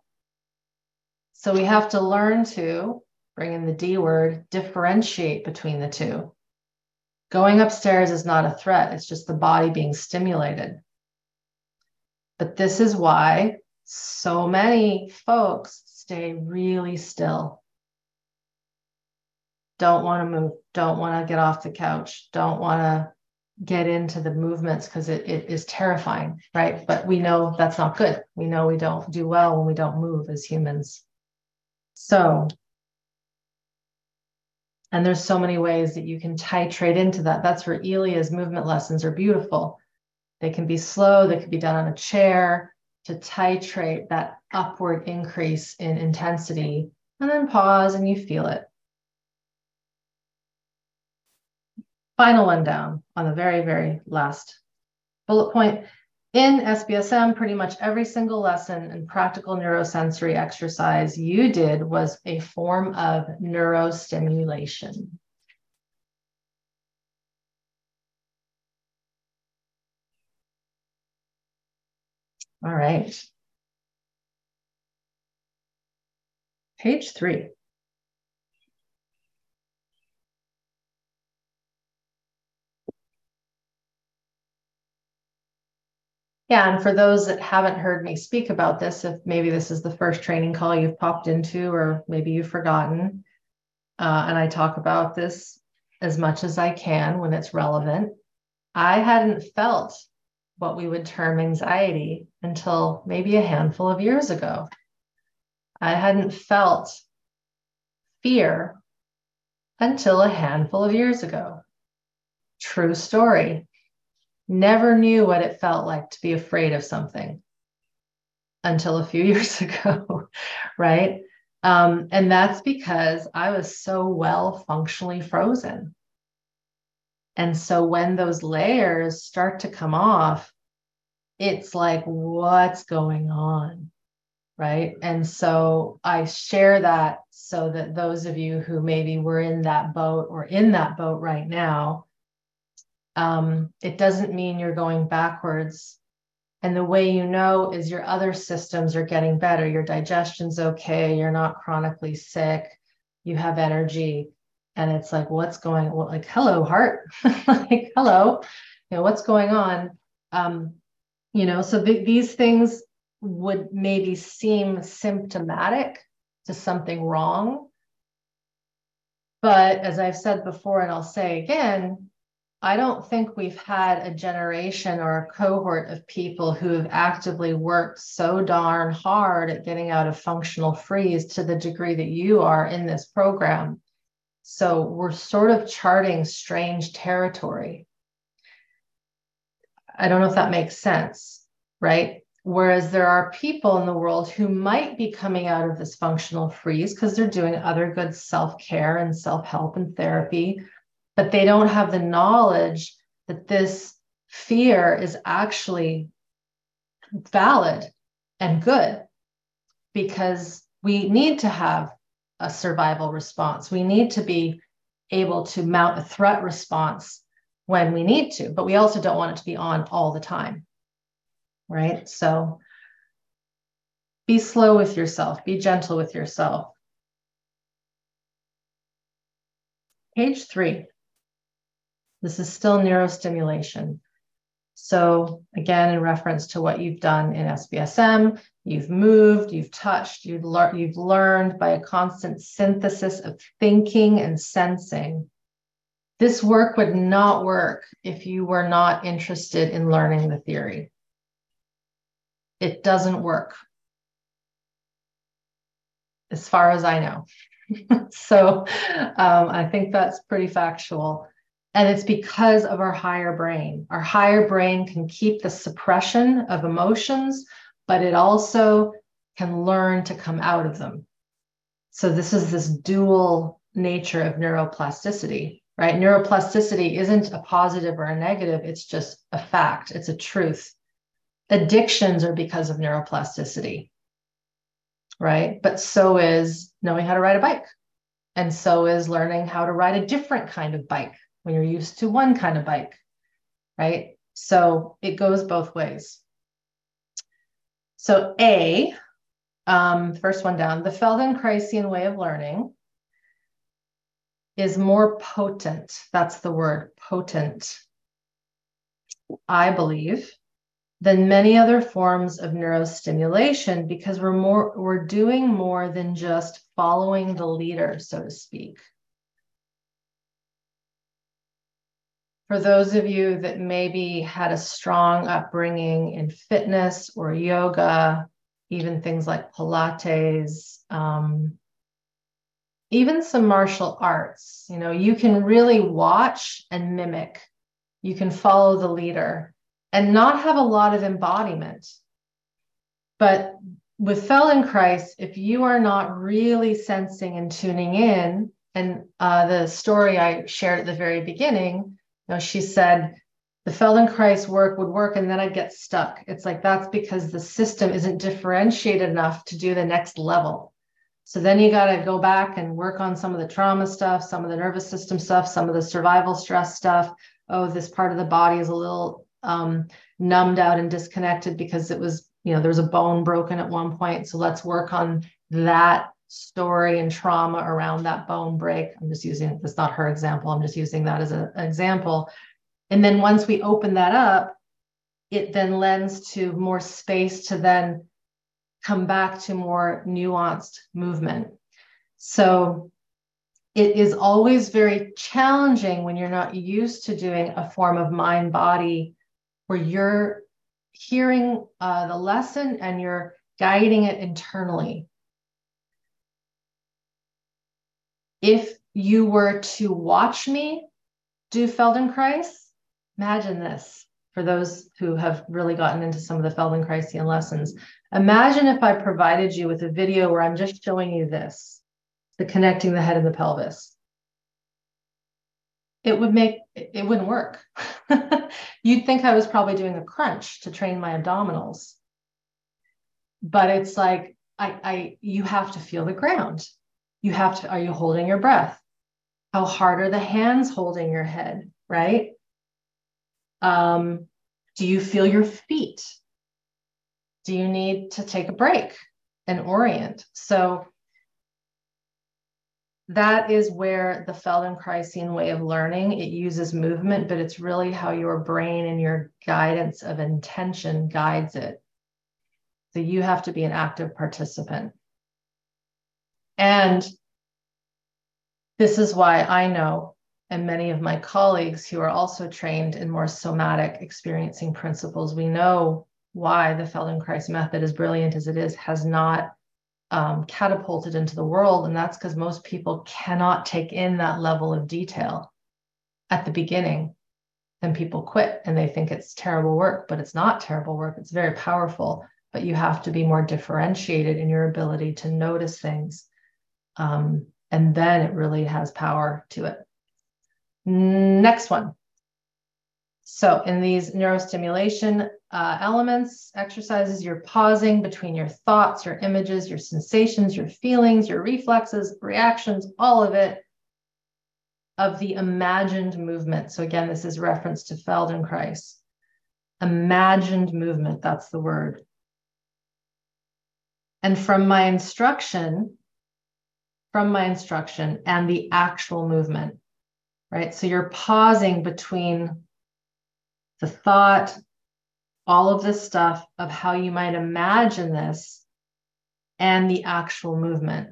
So we have to learn to, bring in the D word, differentiate between the two. Going upstairs is not a threat. It's just the body being stimulated. But this is why so many folks stay really still. Don't want to move. Don't want to get off the couch. Don't want to get into the movements because it, it is terrifying, right? But we know that's not good. We know we don't do well when we don't move as humans. So, and there's so many ways that you can titrate into that. That's where Elia's movement lessons are beautiful. They can be slow. They can be done on a chair to titrate that upward increase in intensity, and then pause and you feel it. Final one down on the very, very last bullet point. In S B S M, pretty much every single lesson and practical neurosensory exercise you did was a form of neurostimulation. All right. Page three. Yeah, and for those that haven't heard me speak about this, if maybe this is the first training call you've popped into, or maybe you've forgotten, uh, and I talk about this as much as I can when it's relevant, I hadn't felt what we would term anxiety until maybe a handful of years ago. I hadn't felt fear until a handful of years ago. True story. Never knew what it felt like to be afraid of something until a few years ago, right? Um, and that's because I was so well functionally frozen. And so when those layers start to come off, it's like, what's going on? Right. And so I share that so that those of you who maybe were in that boat or in that boat right now, um, it doesn't mean you're going backwards. And the way you know is your other systems are getting better. Your digestion's okay. You're not chronically sick. You have energy. And it's like, what's going on? Like, hello, heart. Like, hello, you know, what's going on? Um, you know, so th- these things would maybe seem symptomatic to something wrong. But as I've said before, and I'll say again, I don't think we've had a generation or a cohort of people who have actively worked so darn hard at getting out of functional freeze to the degree that you are in this program. So we're sort of charting strange territory. I don't know if that makes sense, right? Whereas there are people in the world who might be coming out of this functional freeze because they're doing other good self-care and self-help and therapy, but they don't have the knowledge that this fear is actually valid and good, because we need to have a survival response. We need to be able to mount a threat response when we need to, but we also don't want it to be on all the time, right? So be slow with yourself, be gentle with yourself. Page three. This is still neurostimulation. So again, in reference to what you've done in S B S M, you've moved, you've touched, you've, lear- you've learned by a constant synthesis of thinking and sensing. This work would not work if you were not interested in learning the theory. It doesn't work, as far as I know. So um, I think that's pretty factual. And it's because of our higher brain. Our higher brain can keep the suppression of emotions, but it also can learn to come out of them. So this is this dual nature of neuroplasticity, right? Neuroplasticity isn't a positive or a negative. It's just a fact. It's a truth. Addictions are because of neuroplasticity, right? But so is knowing how to ride a bike. And so is learning how to ride a different kind of bike when you're used to one kind of bike, right? So it goes both ways. So A, um, first one down, the Feldenkrais way of learning is more potent. That's the word, potent, I believe, than many other forms of neurostimulation, because we're more, we're doing more than just following the leader, so to speak. For those of you that maybe had a strong upbringing in fitness or yoga, even things like Pilates, um, even some martial arts, you know, you can really watch and mimic. You can follow the leader and not have a lot of embodiment. But with Feldenkrais, if you are not really sensing and tuning in, and uh, the story I shared at the very beginning, you know, she said the Feldenkrais work would work and then I'd get stuck. It's like, that's because the system isn't differentiated enough to do the next level. So then you got to go back and work on some of the trauma stuff, some of the nervous system stuff, some of the survival stress stuff. Oh, this part of the body is a little um, numbed out and disconnected because it was, you know, there was a bone broken at one point. So let's work on that story and trauma around that bone break. I'm just using, that's not her example. I'm just using that as a, an example. And then once we open that up, it then lends to more space to then come back to more nuanced movement. So it is always very challenging when you're not used to doing a form of mind body where you're hearing uh, the lesson and you're guiding it internally. If you were to watch me do Feldenkrais, imagine this for those who have really gotten into some of the Feldenkraisian lessons. Imagine if I provided you with a video where I'm just showing you this, the connecting the head and the pelvis. It would make, it wouldn't work. You'd think I was probably doing a crunch to train my abdominals. But it's like, I, I, you have to feel the ground. You have to, are you holding your breath? How hard are the hands holding your head, right? Um, do you feel your feet? Do you need to take a break and orient? So that is where the Feldenkraisian way of learning, it uses movement, but it's really how your brain and your guidance of intention guides it. So you have to be an active participant. And this is why I know, and many of my colleagues who are also trained in more somatic experiencing principles, we know why the Feldenkrais method, as brilliant as it is, has not um, catapulted into the world. And that's because most people cannot take in that level of detail at the beginning. And people quit and they think it's terrible work, but it's not terrible work. It's very powerful, but you have to be more differentiated in your ability to notice things. Um, and then it really has power to it. Next one. So in these neurostimulation uh, elements, exercises, you're pausing between your thoughts, your images, your sensations, your feelings, your reflexes, reactions, all of it, of the imagined movement. So again, this is reference to Feldenkrais. Imagined movement, that's the word. And from my instruction, from my instruction and the actual movement, right? So you're pausing between the thought, all of this stuff of how you might imagine this and the actual movement.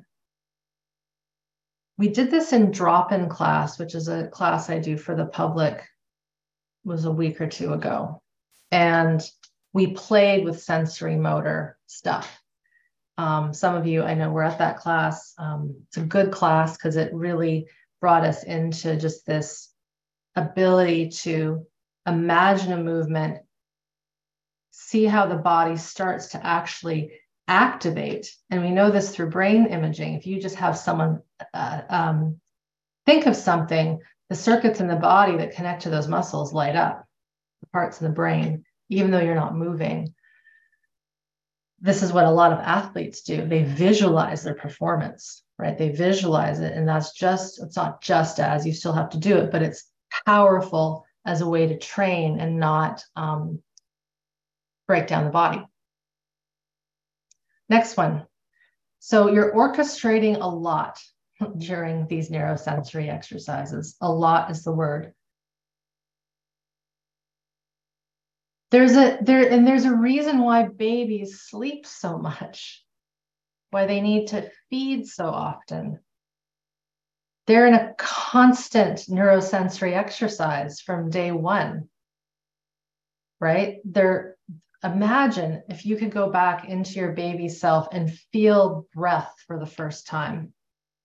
We did this in drop-in class, which is a class I do for the public, it was a week or two ago. And we played with sensory motor stuff. Um, some of you I know were at that class. Um, it's a good class because it really brought us into just this ability to imagine a movement, see how the body starts to actually activate. And we know this through brain imaging. If you just have someone uh, um, think of something, the circuits in the body that connect to those muscles light up, the parts in the brain, even though you're not moving. This is what a lot of athletes do. They visualize their performance, right? They visualize it. And that's just, it's not just as, you still have to do it, but it's powerful as a way to train and not um, break down the body. Next one. So you're orchestrating a lot during these neurosensory exercises. A lot is the word. There's a there and there's a reason why babies sleep so much, why they need to feed so often. They're in a constant neurosensory exercise from day one, right? They're, imagine if you could go back into your baby self and feel breath for the first time,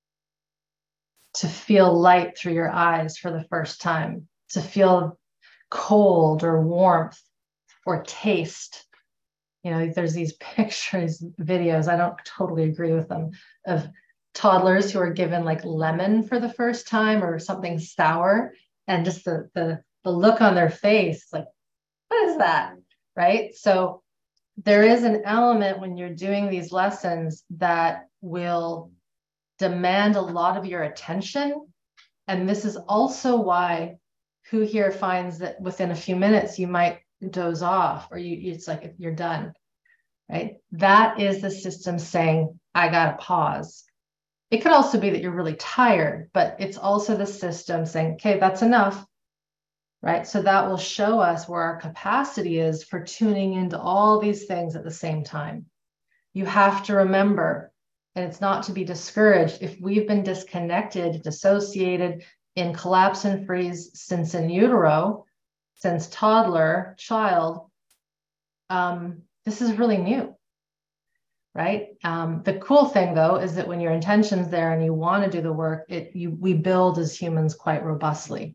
to feel light through your eyes for the first time, to feel cold or warmth or taste. You know, there's these pictures, videos, I don't totally agree with them, of toddlers who are given like lemon for the first time or something sour, and just the the, the look on their face, like, what is that, right? So there is an element when you're doing these lessons that will demand a lot of your attention. And this is also why, who here finds that within a few minutes you might doze off, or you, it's like you're done, right? That is the system saying, I gotta pause. It could also be that you're really tired, but it's also the system saying, okay, that's enough. right? So that will show us where our capacity is for tuning into all these things at the same time. You have to remember, and it's not to be discouraged, if we've been disconnected, dissociated, in collapse and freeze since in utero, since toddler, child, um, this is really new, right? Um, the cool thing, though, is that when your intention's there and you want to do the work, it you we build as humans quite robustly.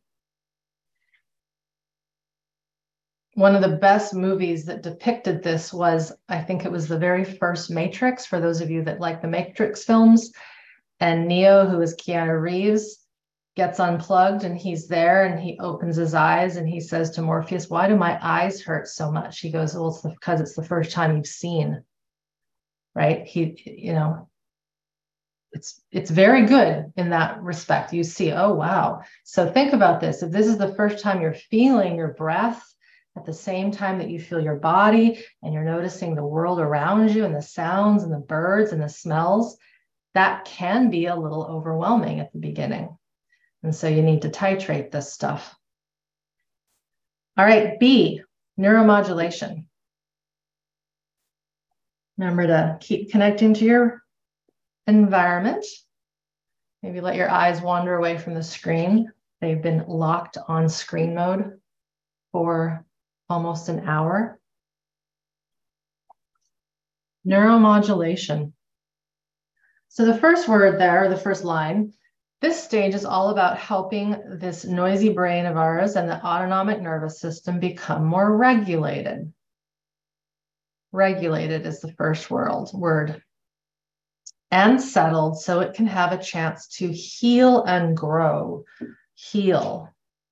One of the best movies that depicted this was, I think it was the very first Matrix, for those of you that like the Matrix films. And Neo, who is Keanu Reeves, gets unplugged and he's there and he opens his eyes and he says to Morpheus, "Why do my eyes hurt so much?" He goes, "Well, it's because it's the first time you've seen," right? He, you know, it's it's very good in that respect. You see, oh, wow. So think about this. If this is the first time you're feeling your breath at the same time that you feel your body and you're noticing the world around you and the sounds and the birds and the smells, that can be a little overwhelming at the beginning. And so you need to titrate this stuff. All right, B, neuromodulation. Remember to keep connecting to your environment. Maybe let your eyes wander away from the screen. They've been locked on screen mode for almost an hour. Neuromodulation. So the first word there, the first line, this stage is all about helping this noisy brain of ours and the autonomic nervous system become more regulated. Regulated is the first world, word. And settled so it can have a chance to heal and grow. Heal.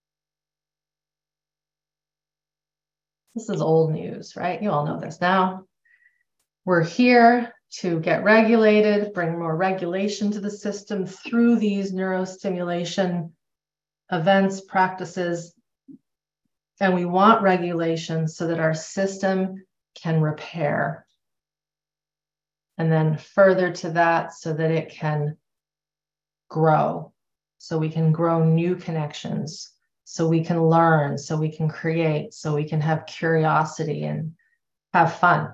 This is old news, right? You all know this now. We're here to get regulated, bring more regulation to the system through these neurostimulation events, practices. And we want regulation so that our system can repair. And then further to that, so that it can grow, so we can grow new connections, so we can learn, so we can create, so we can have curiosity and have fun.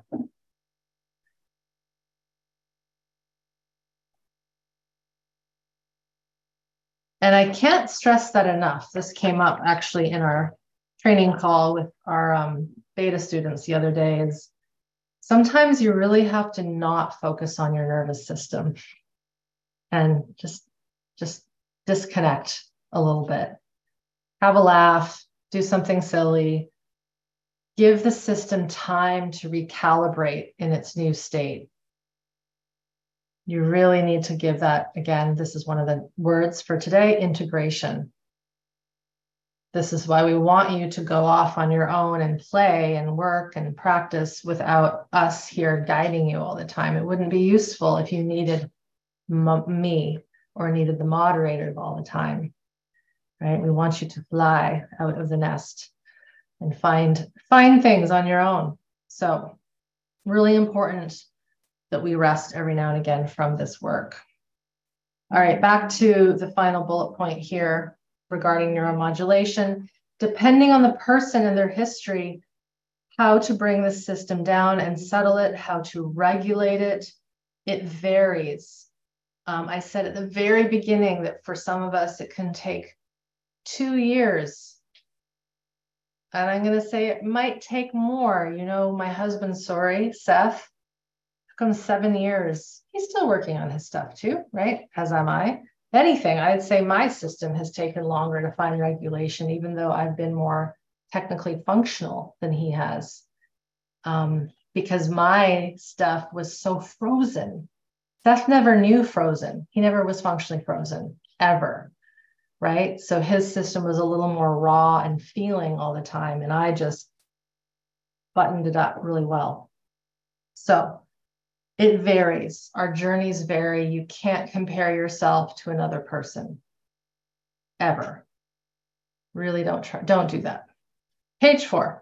And I can't stress that enough. This came up actually in our training call with our um, beta students the other day, is sometimes you really have to not focus on your nervous system and just, just disconnect a little bit. Have a laugh, do something silly, give the system time to recalibrate in its new state. You really need to give that, again, this is one of the words for today, integration. This is why we want you to go off on your own and play and work and practice without us here guiding you all the time. It wouldn't be useful if you needed me or needed the moderator all the time, right? We want you to fly out of the nest and find, find things on your own. So really important that we rest every now and again from this work. All right, back to the final bullet point here regarding neuromodulation. Depending on the person and their history, how to bring the system down and settle it, how to regulate it, it varies. Um, I said at the very beginning that for some of us, it can take two years. And I'm going to say it might take more. You know, my husband, sorry, Seth, took him seven years. He's still working on his stuff too, right? As am I. Anything, I'd say my system has taken longer to find regulation, even though I've been more technically functional than he has. Um, because my stuff was so frozen. Seth never knew frozen. He never was functionally frozen, ever, right? So his system was a little more raw and feeling all the time, and I just buttoned it up really well. So it varies. Our journeys vary. You can't compare yourself to another person, ever. Really don't try, don't do that. Page four.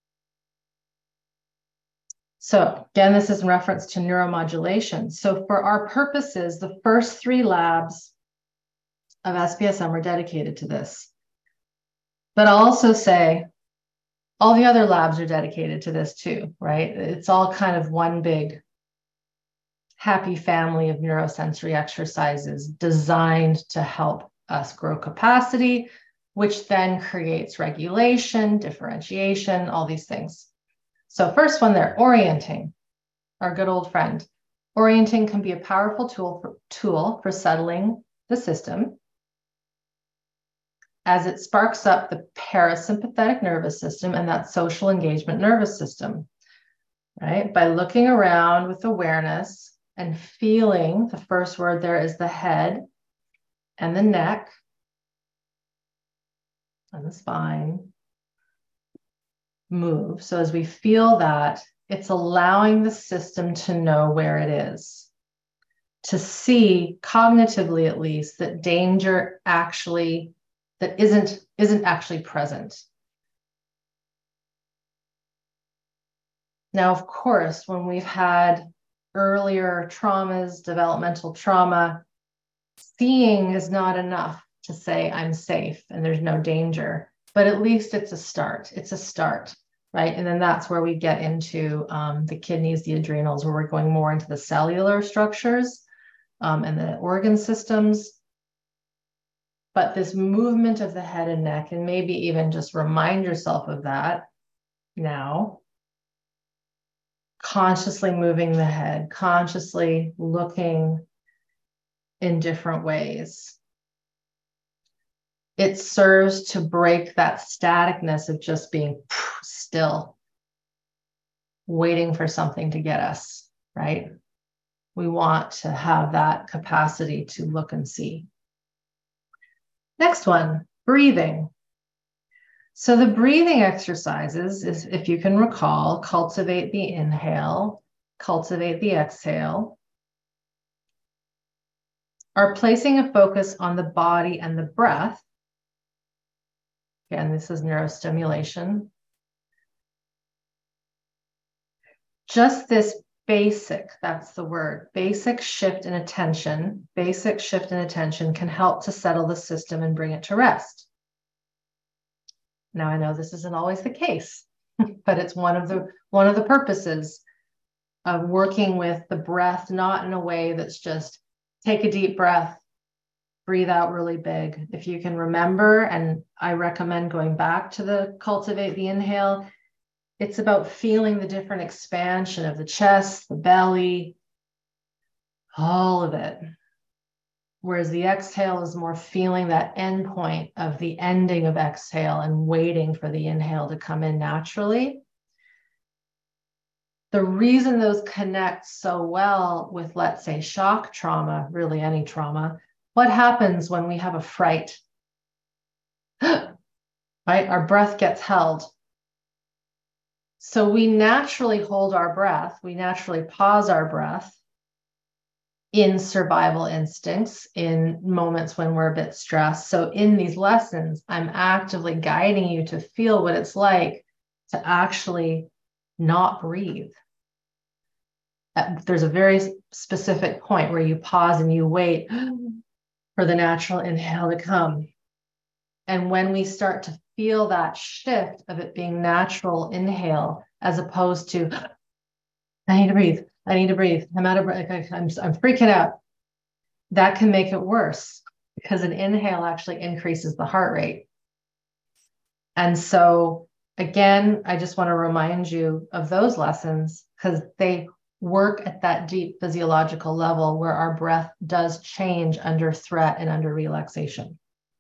So again, this is in reference to neuromodulation. So for our purposes, the first three labs of S P S M are dedicated to this. But I'll also say all the other labs are dedicated to this too, right? It's all kind of one big happy family of neurosensory exercises designed to help us grow capacity, which then creates regulation, differentiation, all these things. So first one there, orienting, our good old friend. Orienting can be a powerful tool for, tool for settling the system, as it sparks up the parasympathetic nervous system and that social engagement nervous system, right? By looking around with awareness and feeling, the first word there is the head and the neck and the spine move. So as we feel that, it's allowing the system to know where it is, to see cognitively at least that danger actually that isn't isn't actually present. Now, of course, when we've had earlier traumas, developmental trauma, seeing is not enough to say I'm safe and there's no danger, but at least it's a start. It's a start, right? And then that's where we get into um, the kidneys, the adrenals, where we're going more into the cellular structures um, and the organ systems. But this movement of the head and neck, and maybe even just remind yourself of that now, consciously moving the head, consciously looking in different ways. It serves to break that staticness of just being still, waiting for something to get us, right? We want to have that capacity to look and see. Next one, breathing. So the breathing exercises is, if you can recall, cultivate the inhale, cultivate the exhale, are placing a focus on the body and the breath. Again, this is neurostimulation. Just this basic, that's the word, basic shift in attention, basic shift in attention can help to settle the system and bring it to rest. Now, I know this isn't always the case, but it's one of the one of the purposes of working with the breath, not in a way that's just take a deep breath, breathe out really big. If you can remember, and I recommend going back to the cultivate the inhale, it's about feeling the different expansion of the chest, the belly, all of it. Whereas the exhale is more feeling that end point of the ending of exhale and waiting for the inhale to come in naturally. The reason those connect so well with, let's say, shock trauma, really any trauma, what happens when we have a fright? Right? Our breath gets held. So we naturally hold our breath. We naturally pause our breath in survival instincts, in moments when we're a bit stressed. So in these lessons, I'm actively guiding you to feel what it's like to actually not breathe. There's a very specific point where you pause and you wait for the natural inhale to come. And when we start to feel that shift of it being natural inhale, as opposed to, I need to breathe, I need to breathe, I'm out of breath, I'm, I'm freaking out, that can make it worse because an inhale actually increases the heart rate. And so, again, I just want to remind you of those lessons because they work at that deep physiological level where our breath does change under threat and under relaxation.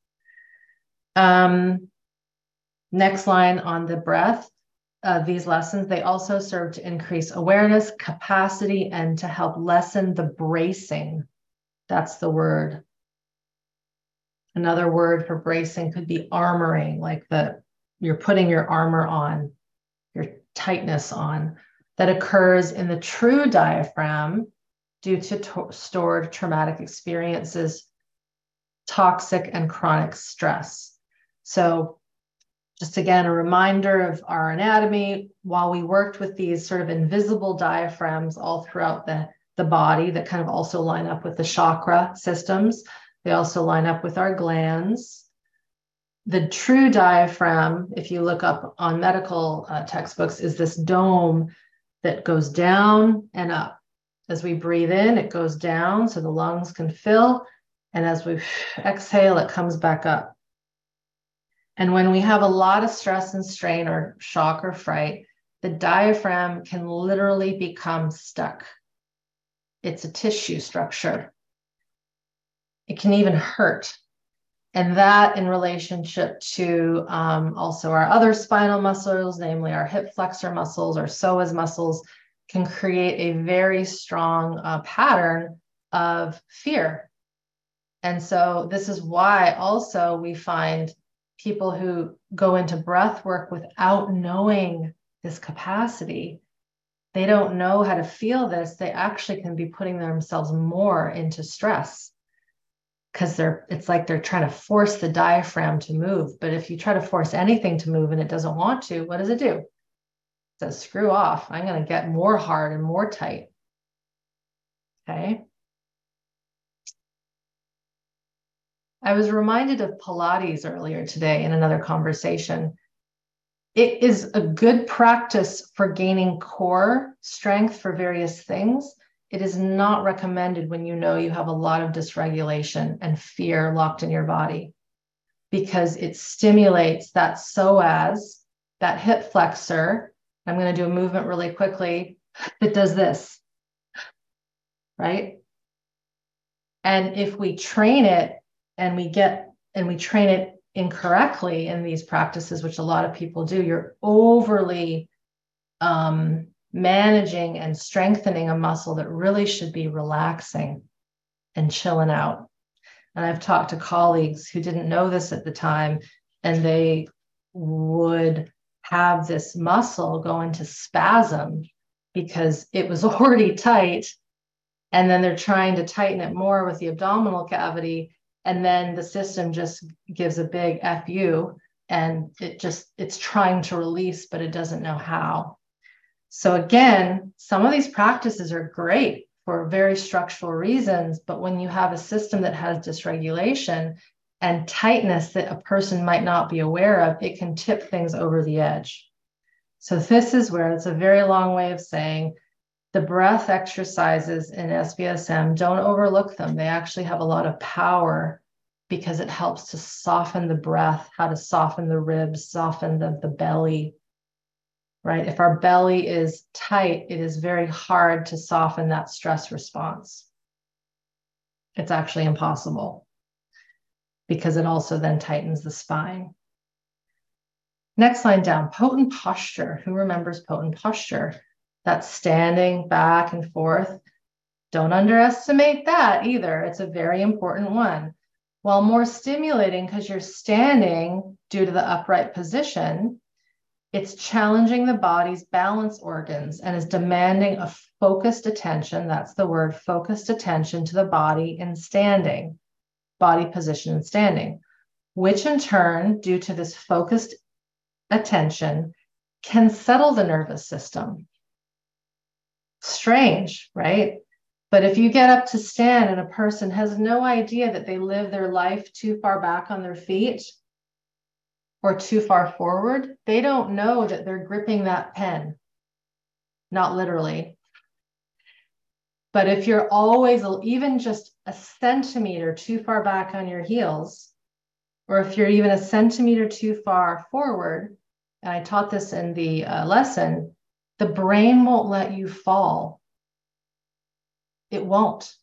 Um, next line on the breath, uh, these lessons, they also serve to increase awareness, capacity, and to help lessen the bracing. That's the word. Another word for bracing could be armoring, like the you're putting your armor on, your tightness on, that occurs in the true diaphragm due to, to stored traumatic experiences, toxic and chronic stress. So just again, a reminder of our anatomy, while we worked with these sort of invisible diaphragms all throughout the, the body that kind of also line up with the chakra systems, they also line up with our glands. the true diaphragm, if you look up on medical uh, textbooks, is this dome that goes down and up. As we breathe in, it goes down so the lungs can fill. And as we exhale, it comes back up. And when we have a lot of stress and strain or shock or fright, the diaphragm can literally become stuck. It's a tissue structure. It can even hurt. And that in relationship to um, also our other spinal muscles, namely our hip flexor muscles or psoas muscles, can create a very strong uh, pattern of fear. And so this is why also we find people who go into breath work without knowing this capacity, they don't know how to feel this. They actually can be putting themselves more into stress because they're, it's like they're trying to force the diaphragm to move. But if you try to force anything to move and it doesn't want to, what does it do? It says, screw off. I'm going to get more hard and more tight. Okay. I was reminded of Pilates earlier today in another conversation. It is a good practice for gaining core strength for various things. It is not recommended when you know you have a lot of dysregulation and fear locked in your body, because it stimulates that psoas, that hip flexor. I'm going to do a movement really quickly that does this, right? And if we train it and we get, and we train it incorrectly in these practices, which a lot of people do, you're overly um, managing and strengthening a muscle that really should be relaxing and chilling out. And I've talked to colleagues who didn't know this at the time, and they would have this muscle go into spasm because it was already tight. And then they're trying to tighten it more with the abdominal cavity. And then the system just gives a big F U, and it just, it's trying to release, but it doesn't know how. So again, some of these practices are great for very structural reasons, but when you have a system that has dysregulation and tightness that a person might not be aware of, it can tip things over the edge. So this is where it's a very long way of saying the breath exercises in S B S M, don't overlook them. They actually have a lot of power because it helps to soften the breath, how to soften the ribs, soften the, the belly, right? If our belly is tight, it is very hard to soften that stress response. It's actually impossible because it also then tightens the spine. Next line down, potent posture. Who remembers potent posture? That's standing back and forth. Don't underestimate that either. It's a very important one. While more stimulating because you're standing due to the upright position, it's challenging the body's balance organs and is demanding a focused attention. That's the word, focused attention to the body in standing, body position and standing, which in turn, due to this focused attention, can settle the nervous system. Strange, right? But if you get up to stand and a person has no idea that they live their life too far back on their feet or too far forward, they don't know that they're gripping that pen. Not literally. But if you're always even just a centimeter too far back on your heels, or if you're even a centimeter too far forward, and I taught this in the uh, lesson, the brain won't let you fall. It won't.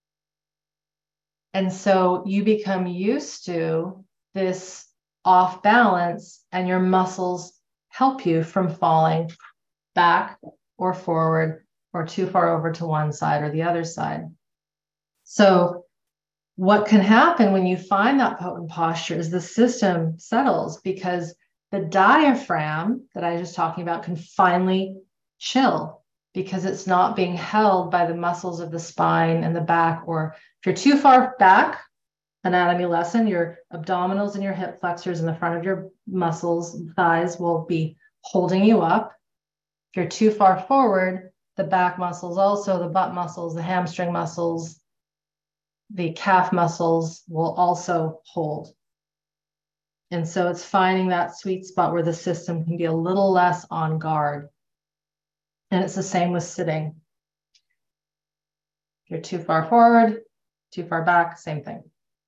And so you become used to this off balance, and your muscles help you from falling back or forward or too far over to one side or the other side. So what can happen when you find that potent posture is the system settles, because the diaphragm that I was just talking about can finally chill because it's not being held by the muscles of the spine and the back. Or if you're too far back, anatomy lesson, your abdominals and your hip flexors in the front of your muscles, thighs will be holding you up. If you're too far forward, the back muscles, also the butt muscles, the hamstring muscles, the calf muscles will also hold. And so it's finding that sweet spot where the system can be a little less on guard. And it's the same with sitting. If you're too far forward, too far back, same thing.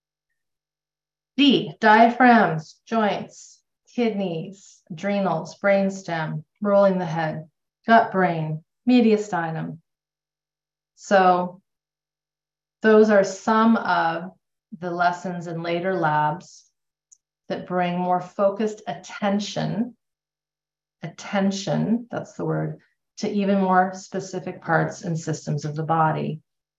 D, diaphragms, joints, kidneys, adrenals, brainstem, rolling the head, gut brain, mediastinum. So those are some of the lessons in later labs that bring more focused attention, attention, that's the word, to even more specific parts and systems of the body.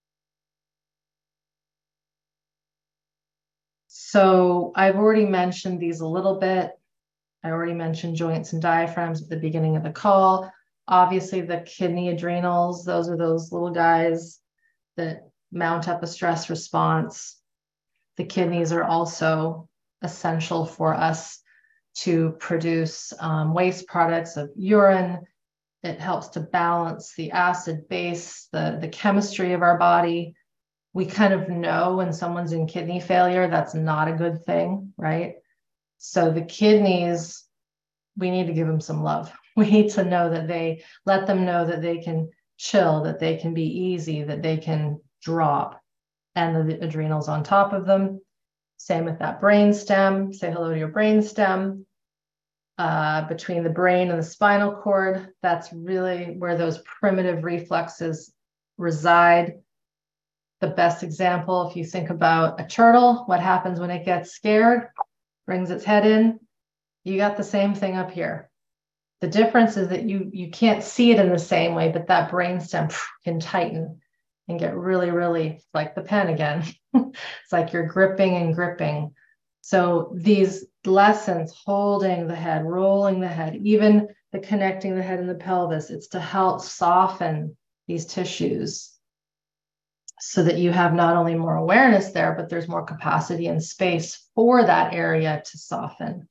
So I've already mentioned these a little bit. I already mentioned joints and diaphragms at the beginning of the call. Obviously, the kidney adrenals, those are those little guys that mount up a stress response. The kidneys are also essential for us to produce um, waste products of urine. It helps to balance the acid base, the, the chemistry of our body. We kind of know when someone's in kidney failure, that's not a good thing, right? So the kidneys, we need to give them some love. We need to know that they, let them know that they can chill, that they can be easy, that they can drop, and the adrenals on top of them. Same with that brain stem. Say hello to your brain stem. Uh, between the brain and the spinal cord, that's really where those primitive reflexes reside. The best example, if you think about a turtle, what happens when it gets scared, brings its head in, you got the same thing up here. The difference is that you, you can't see it in the same way, but that brain stem can tighten and get really, really like the pen again. It's like you're gripping and gripping. So these lessons, holding the head, rolling the head, even the connecting the head and the pelvis, it's to help soften these tissues so that you have not only more awareness there, but there's more capacity and space for that area to soften.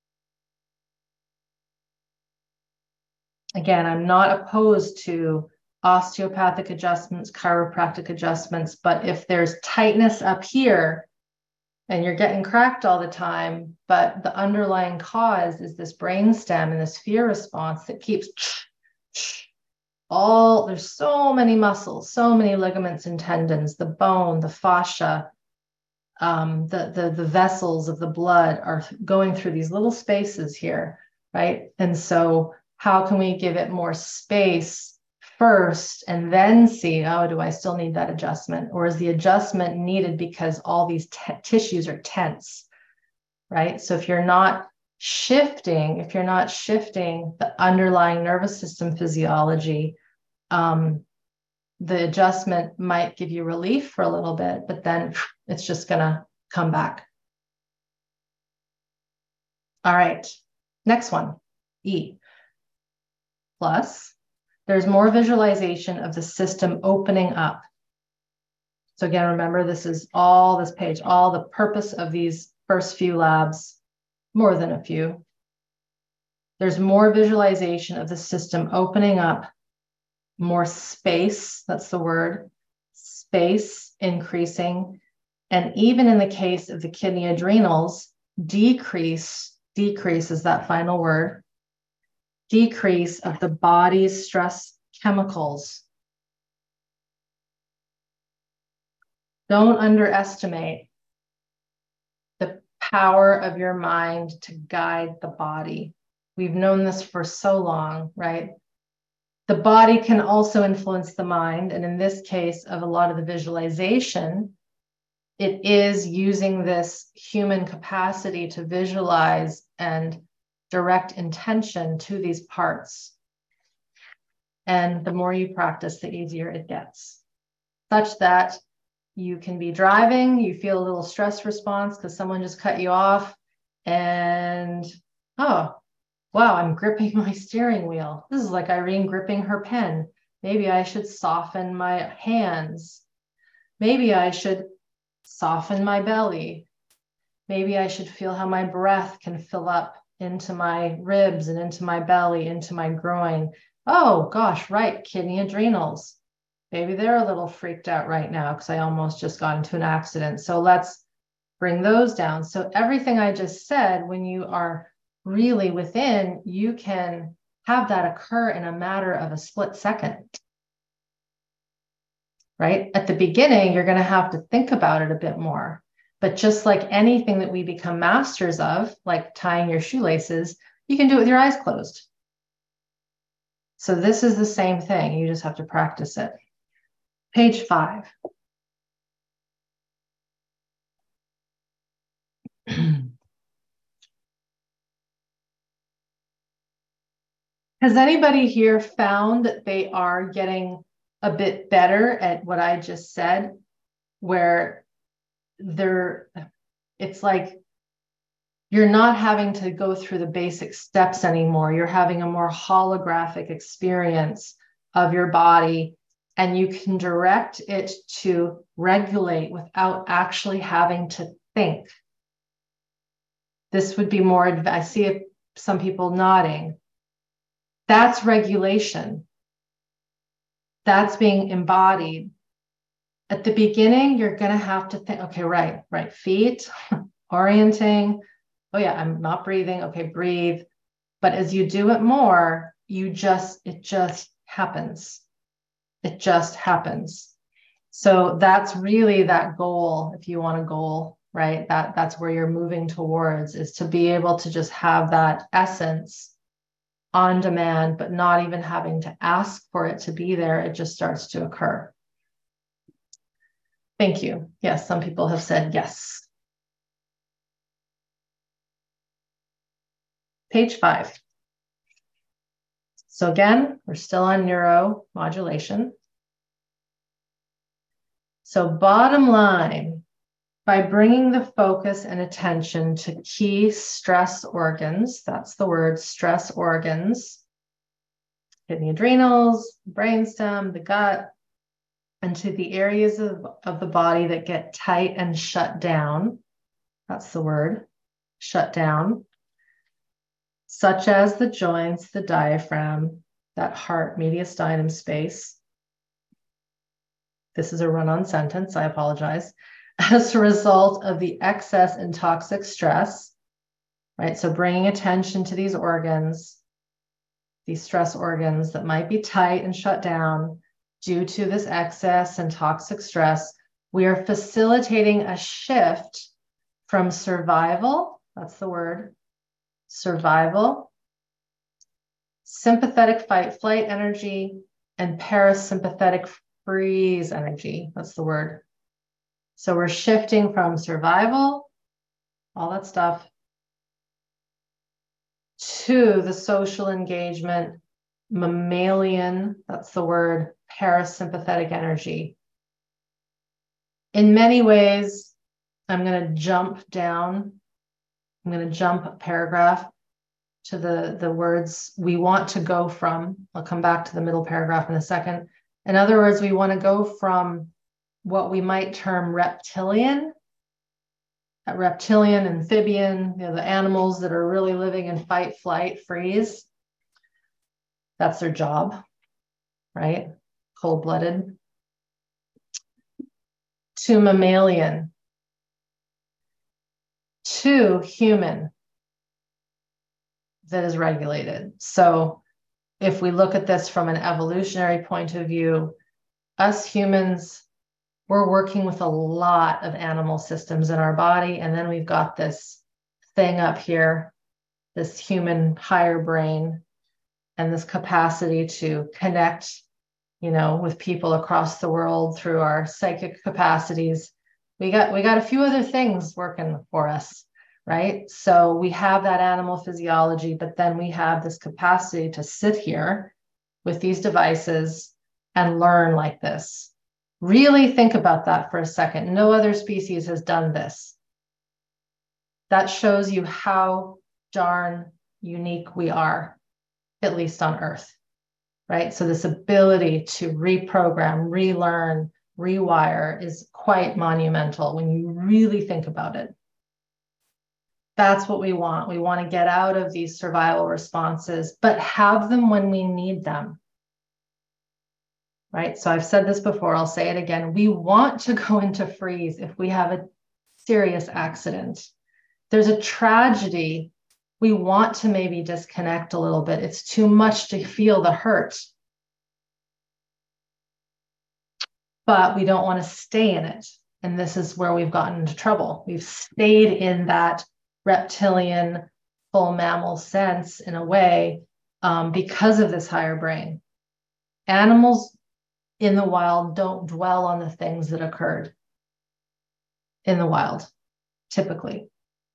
Again, I'm not opposed to osteopathic adjustments, chiropractic adjustments, but if there's tightness up here and you're getting cracked all the time, but the underlying cause is this brainstem and this fear response that keeps all, there's so many muscles, so many ligaments and tendons, the bone, the fascia, um, the, the, the vessels of the blood are going through these little spaces here, right? And so how can we give it more space first and then see, oh, do I still need that adjustment? Or is the adjustment needed because all these t- tissues are tense, right? So if you're not shifting, if you're not shifting the underlying nervous system physiology, um, the adjustment might give you relief for a little bit, but then it's just going to come back. All right, next one, E. Plus, there's more visualization of the system opening up. So again, remember, this is all this page, all the purpose of these first few labs, more than a few. There's more visualization of the system opening up, more space, that's the word, space increasing. And even in the case of the kidney adrenals, decrease, decrease is that final word, decrease of the body's stress chemicals. Don't underestimate the power of your mind to guide the body. We've known this for so long, right? The body can also influence the mind. And in this case of a lot of the visualization, it is using this human capacity to visualize and direct intention to these parts. And the more you practice, the easier it gets. Such that you can be driving, you feel a little stress response because someone just cut you off, and oh, wow, I'm gripping my steering wheel. This is like Irene gripping her pen. Maybe I should soften my hands. Maybe I should soften my belly. Maybe I should feel how my breath can fill up into my ribs and into my belly, into my groin. Oh gosh, right, kidney adrenals. Maybe they're a little freaked out right now because I almost just got into an accident. So let's bring those down. So everything I just said, when you are really within, you can have that occur in a matter of a split second. Right? At the beginning, you're going to have to think about it a bit more. But just like anything that we become masters of, like tying your shoelaces, you can do it with your eyes closed. So this is the same thing. You just have to practice it. Page five. Has anybody here found that they are getting a bit better at what I just said, where they're, it's like you're not having to go through the basic steps anymore. You're having a more holographic experience of your body, and you can direct it to regulate without actually having to think. This would be more, I see some people nodding. That's regulation. That's being embodied. At the beginning, you're going to have to think, okay, right, right, feet, orienting. Oh yeah, I'm not breathing. Okay, breathe. But as you do it more, you just, it just happens. It just happens. So that's really that goal, if you want a goal, right? That, that's where you're moving towards, is to be able to just have that essence on demand, but not even having to ask for it to be there. It just starts to occur. Thank you. Yes, some people have said yes. Page five. So again, we're still on neuromodulation. So bottom line, by bringing the focus and attention to key stress organs, that's the word, stress organs, in the adrenals, brainstem, the gut, and to the areas of, of the body that get tight and shut down, that's the word, shut down, such as the joints, the diaphragm, that heart mediastinum space. This is a run-on sentence, I apologize. As a result of the excess and toxic stress, right? So bringing attention to these organs, these stress organs that might be tight and shut down due to this excess and toxic stress, we are facilitating a shift from survival, that's the word, survival, sympathetic fight flight energy, and parasympathetic freeze energy, that's the word. So we're shifting from survival, all that stuff, to the social engagement, mammalian, that's the word, parasympathetic energy. In many ways, I'm going to jump down. I'm going to jump a paragraph to the, the words we want to go from. I'll come back to the middle paragraph in a second. In other words, we want to go from what we might term reptilian, that reptilian, amphibian, you know, the animals that are really living in fight, flight, freeze. That's their job, right? Cold-blooded. To mammalian. To human that is regulated. So if we look at this from an evolutionary point of view, us humans, we're working with a lot of animal systems in our body. And then we've got this thing up here, this human higher brain, and this capacity to connect, you know, with people across the world through our psychic capacities. We got, we got a few other things working for us, right? So we have that animal physiology, but then we have this capacity to sit here with these devices and learn like this. Really think about that for a second. No other species has done this. That shows you how darn unique we are, at least on Earth, right? So this ability to reprogram, relearn, rewire is quite monumental when you really think about it. That's what we want. We want to get out of these survival responses, but have them when we need them. Right? So I've said this before, I'll say it again. We want to go into freeze if we have a serious accident. There's a tragedy. We want to maybe disconnect a little bit. It's too much to feel the hurt. But we don't want to stay in it. And this is where we've gotten into trouble. We've stayed in that reptilian, full mammal sense in a way um, because of this higher brain. Animals in the wild don't dwell on the things that occurred in the wild, typically.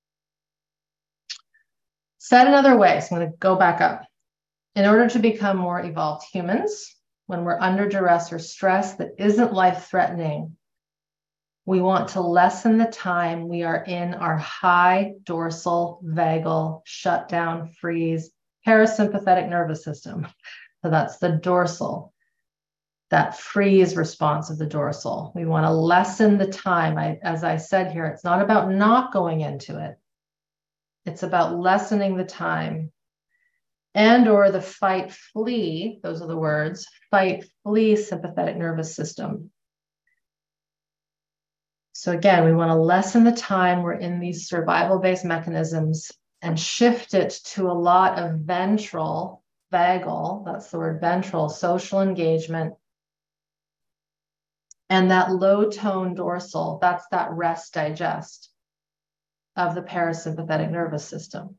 Said another way, so I'm going to go back up. In order to become more evolved humans, when we're under duress or stress that isn't life-threatening, we want to lessen the time we are in our high dorsal vagal shutdown freeze parasympathetic nervous system. So that's the dorsal, that freeze response of the dorsal. We want to lessen the time. I, as I said here, it's not about not going into it. It's about lessening the time. And or the fight flee, those are the words, fight flee sympathetic nervous system. So again, we want to lessen the time we're in these survival-based mechanisms and shift it to a lot of ventral, vagal, that's the word ventral, social engagement. And that low tone dorsal, that's that rest digest of the parasympathetic nervous system.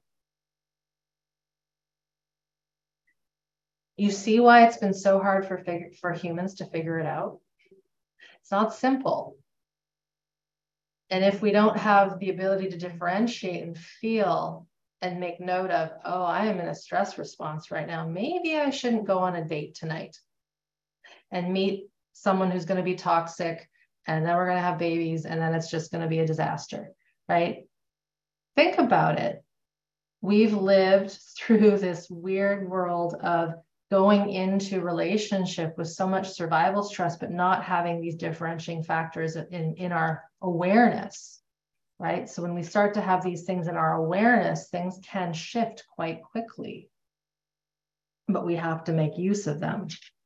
You see why it's been so hard for, fig- for humans to figure it out? It's not simple. And if we don't have the ability to differentiate and feel and make note of, oh, I am in a stress response right now, maybe I shouldn't go on a date tonight and meet someone who's going to be toxic, and then we're going to have babies, and then it's just going to be a disaster, right? Think about it. We've lived through this weird world of going into relationship with so much survival stress, but not having these differentiating factors in, in our awareness, right? So when we start to have these things in our awareness, things can shift quite quickly, but we have to make use of them.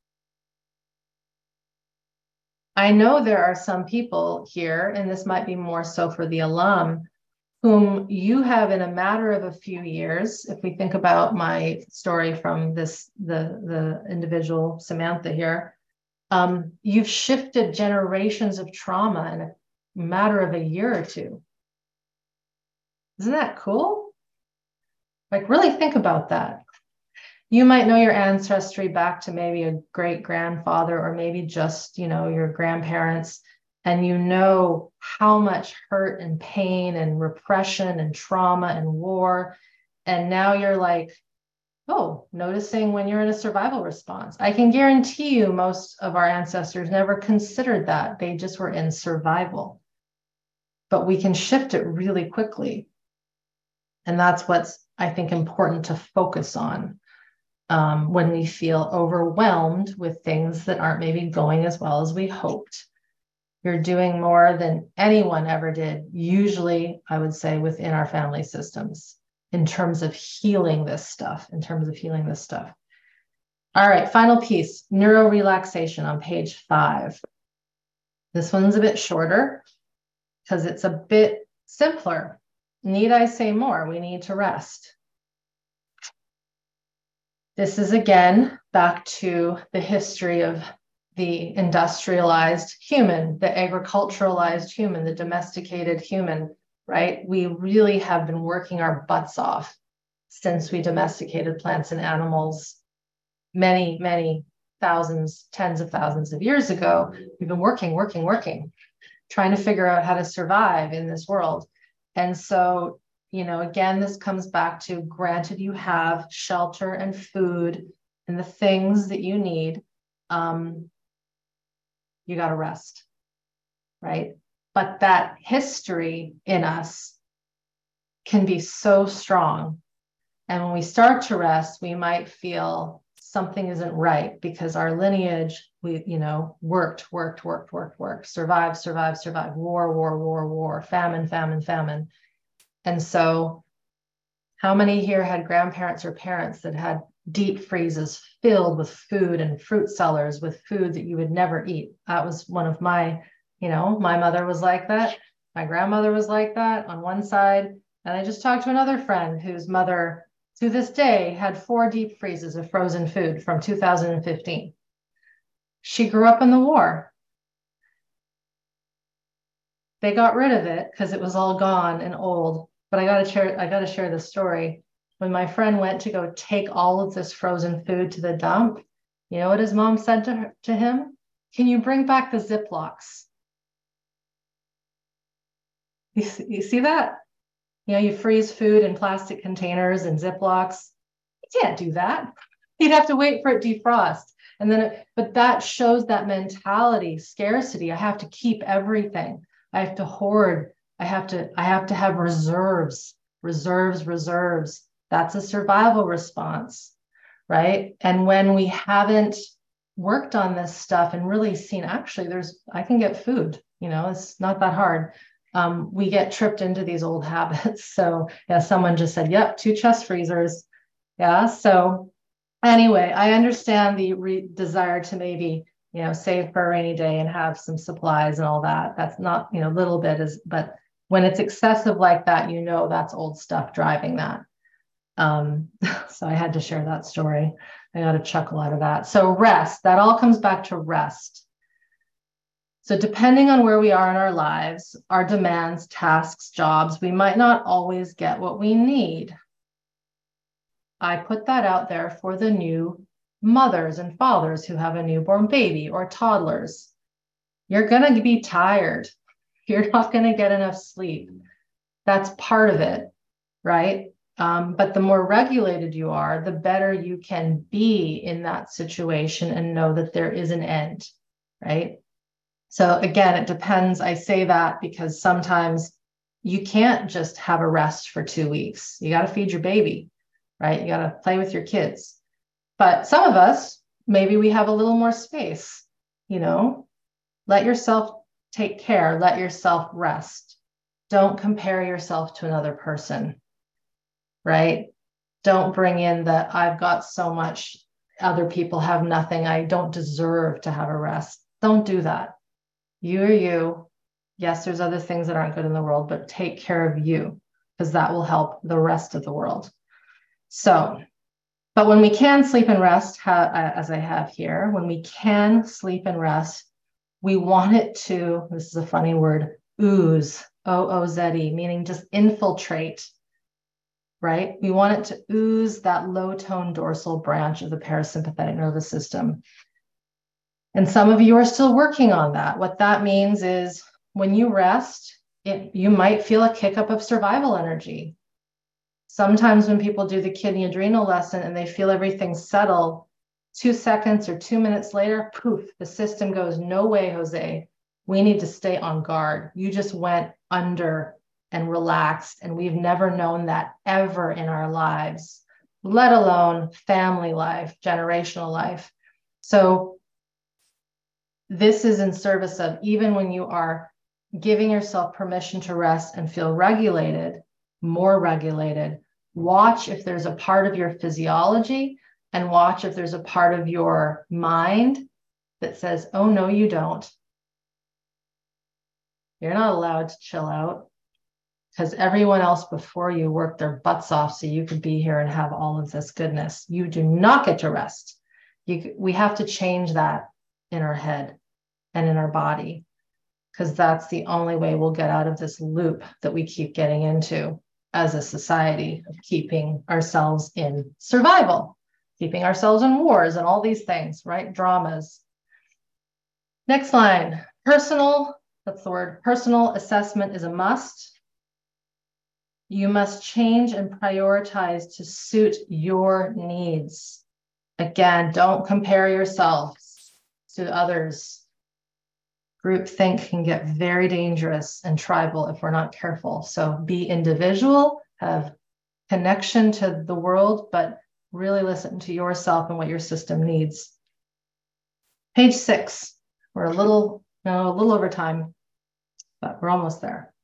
I know there are some people here, and this might be more so for the alum, whom you have in a matter of a few years, if we think about my story from this, the, the individual, Samantha here, um, you've shifted generations of trauma in a matter of a year or two. Isn't that cool? Like, really think about that. You might know your ancestry back to maybe a great grandfather, or maybe just, you know, your grandparents, and you know how much hurt and pain and repression and trauma and war. And now you're like, oh, noticing when you're in a survival response. I can guarantee you most of our ancestors never considered that. They just were in survival. But we can shift it really quickly. And that's what's, I think, important to focus on um, when we feel overwhelmed with things that aren't maybe going as well as we hoped. You're doing more than anyone ever did, usually, I would say, within our family systems, in terms of healing this stuff, in terms of healing this stuff. All right, final piece, neurorelaxation on page five. This one's a bit shorter because it's a bit simpler. Need I say more? We need to rest. This is, again, back to the history of the industrialized human, the agriculturalized human, the domesticated human, right? We really have been working our butts off since we domesticated plants and animals many, many thousands, tens of thousands of years ago. We've been working, working, working, trying to figure out how to survive in this world. And so, you know, again, this comes back to, granted you have shelter and food and the things that you need, um, you got to rest, right? But that history in us can be so strong. And when we start to rest, we might feel something isn't right because our lineage, we, you know, worked, worked, worked, worked, worked, survived, survived, survived, war, war, war, war, famine, famine, famine. And so how many here had grandparents or parents that had deep freezes filled with food and fruit cellars with food that you would never eat? That was one of my, you know, my mother was like that. My grandmother was like that on one side. And I just talked to another friend whose mother, to this day, had four deep freezes of frozen food from two thousand fifteen. She grew up in the war. They got rid of it because it was all gone and old. But I gotta share, I gotta share this story. When my friend went to go take all of this frozen food to the dump, you know what his mom said to her, to him? Can you bring back the Ziplocs? You see, you see that? You know, you freeze food in plastic containers and Ziplocs. You can't do that. You'd have to wait for it to defrost. And then, it, but that shows that mentality, scarcity. I have to keep everything. I have to hoard. I have to, I have to have reserves, reserves, reserves. That's a survival response, right? And when we haven't worked on this stuff and really seen, actually, there's, I can get food, you know, it's not that hard. Um, we get tripped into these old habits. So yeah, someone just said, yep, two chest freezers. Yeah. So anyway, I understand the re- desire to maybe, you know, save for a rainy day and have some supplies and all that. That's not, you know, a little bit is, but when it's excessive like that, you know, that's old stuff driving that. Um, so I had to share that story. I got a chuckle out of that. So rest, that all comes back to rest. So depending on where we are in our lives, our demands, tasks, jobs, we might not always get what we need. I put that out there for the new mothers and fathers who have a newborn baby or toddlers. You're going to be tired. You're not going to get enough sleep. That's part of it, right? Um, but the more regulated you are, the better you can be in that situation and know that there is an end, right? So again, it depends. I say that because sometimes you can't just have a rest for two weeks. You got to feed your baby, right? You got to play with your kids. But some of us, maybe we have a little more space, you know, let yourself take care, let yourself rest. Don't compare yourself to another person, right? Don't bring in the, I've got so much, other people have nothing, I don't deserve to have a rest. Don't do that. You are you. Yes, there's other things that aren't good in the world, but take care of you because that will help the rest of the world. So, but when we can sleep and rest, ha- as I have here, when we can sleep and rest, we want it to, this is a funny word, ooze, O O Z E, meaning just infiltrate, right? We want it to ooze that low tone dorsal branch of the parasympathetic nervous system. And some of you are still working on that. What that means is when you rest, it, you might feel a kick up of survival energy. Sometimes when people do the kidney adrenal lesson and they feel everything settle, two seconds or two minutes later, poof, the system goes, no way, Jose. We need to stay on guard. You just went under and relaxed. And we've never known that ever in our lives, let alone family life, generational life. So this is in service of, even when you are giving yourself permission to rest and feel regulated, more regulated, watch if there's a part of your physiology and watch if there's a part of your mind that says, oh, no, you don't. You're not allowed to chill out because everyone else before you worked their butts off so you could be here and have all of this goodness. You do not get to rest. You, we have to change that in our head and in our body, because that's the only way we'll get out of this loop that we keep getting into as a society of keeping ourselves in survival, keeping ourselves in wars and all these things, right? Dramas. Next line, personal, that's the word, personal assessment is a must. You must change and prioritize to suit your needs. Again, don't compare yourselves to others. Groupthink can get very dangerous and tribal if we're not careful. So be individual, have connection to the world, but really listen to yourself and what your system needs. Page six, we're a little, no, a little over time, but we're almost there.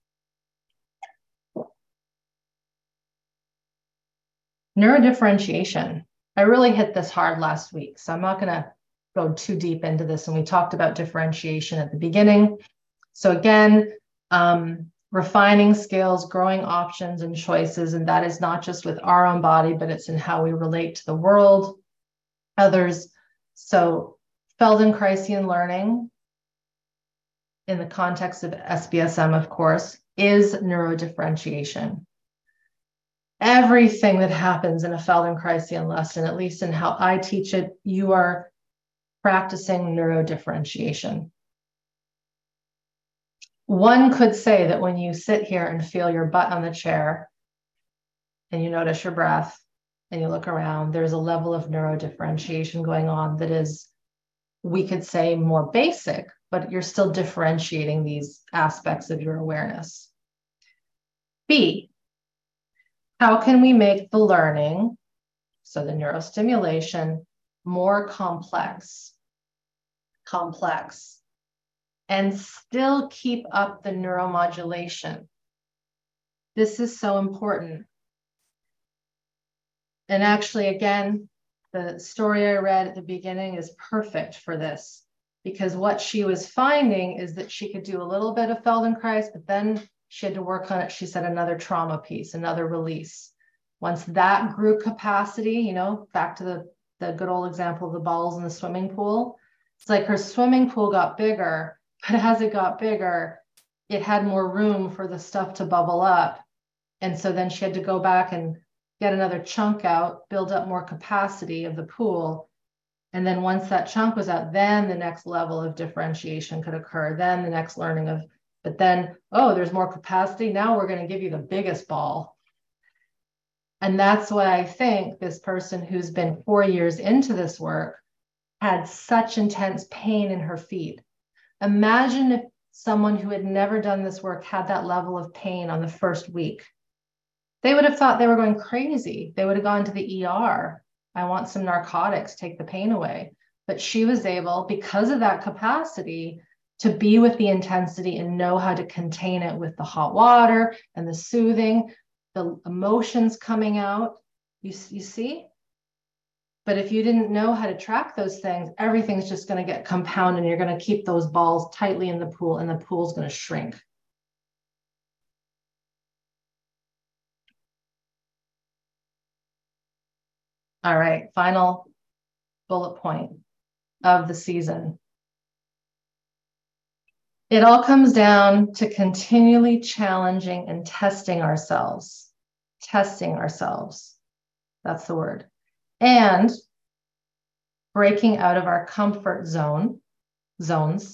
Neurodifferentiation. I really hit this hard last week, so I'm not going to go too deep into this. And we talked about differentiation at the beginning. So again, um, refining skills, growing options and choices. And that is not just with our own body, but it's in how we relate to the world, others. So Feldenkraisian learning, in the context of S B S M, of course, is neurodifferentiation. Everything that happens in a Feldenkrais lesson, at least in how I teach it, you are practicing neurodifferentiation. One could say that when you sit here and feel your butt on the chair and you notice your breath and you look around, there's a level of neurodifferentiation going on that is, we could say, more basic, but you're still differentiating these aspects of your awareness. B, how can we make the learning, so the neurostimulation, more complex, complex, and still keep up the neuromodulation? This is so important. And actually, again, the story I read at the beginning is perfect for this, because what she was finding is that she could do a little bit of Feldenkrais, but then she had to work on it. She said another trauma piece, another release. Once that grew capacity, you know, back to the, the good old example of the balls in the swimming pool. It's like her swimming pool got bigger, but as it got bigger, it had more room for the stuff to bubble up. And so then she had to go back and get another chunk out, build up more capacity of the pool. And then once that chunk was out, then the next level of differentiation could occur. Then the next learning of, but then, oh, there's more capacity. Now we're going to give you the biggest ball. And that's why I think this person who's been four years into this work had such intense pain in her feet. Imagine if someone who had never done this work had that level of pain on the first week. They would have thought they were going crazy. They would have gone to the E R. I want some narcotics, take the pain away. But she was able, because of that capacity, to be with the intensity and know how to contain it with the hot water and the soothing, the emotions coming out. You, you see? But if you didn't know how to track those things, everything's just going to get compounded and you're going to keep those balls tightly in the pool and the pool's going to shrink. All right, final bullet point of the season. It all comes down to continually challenging and testing ourselves. Testing ourselves. That's the word. And breaking out of our comfort zone, zones,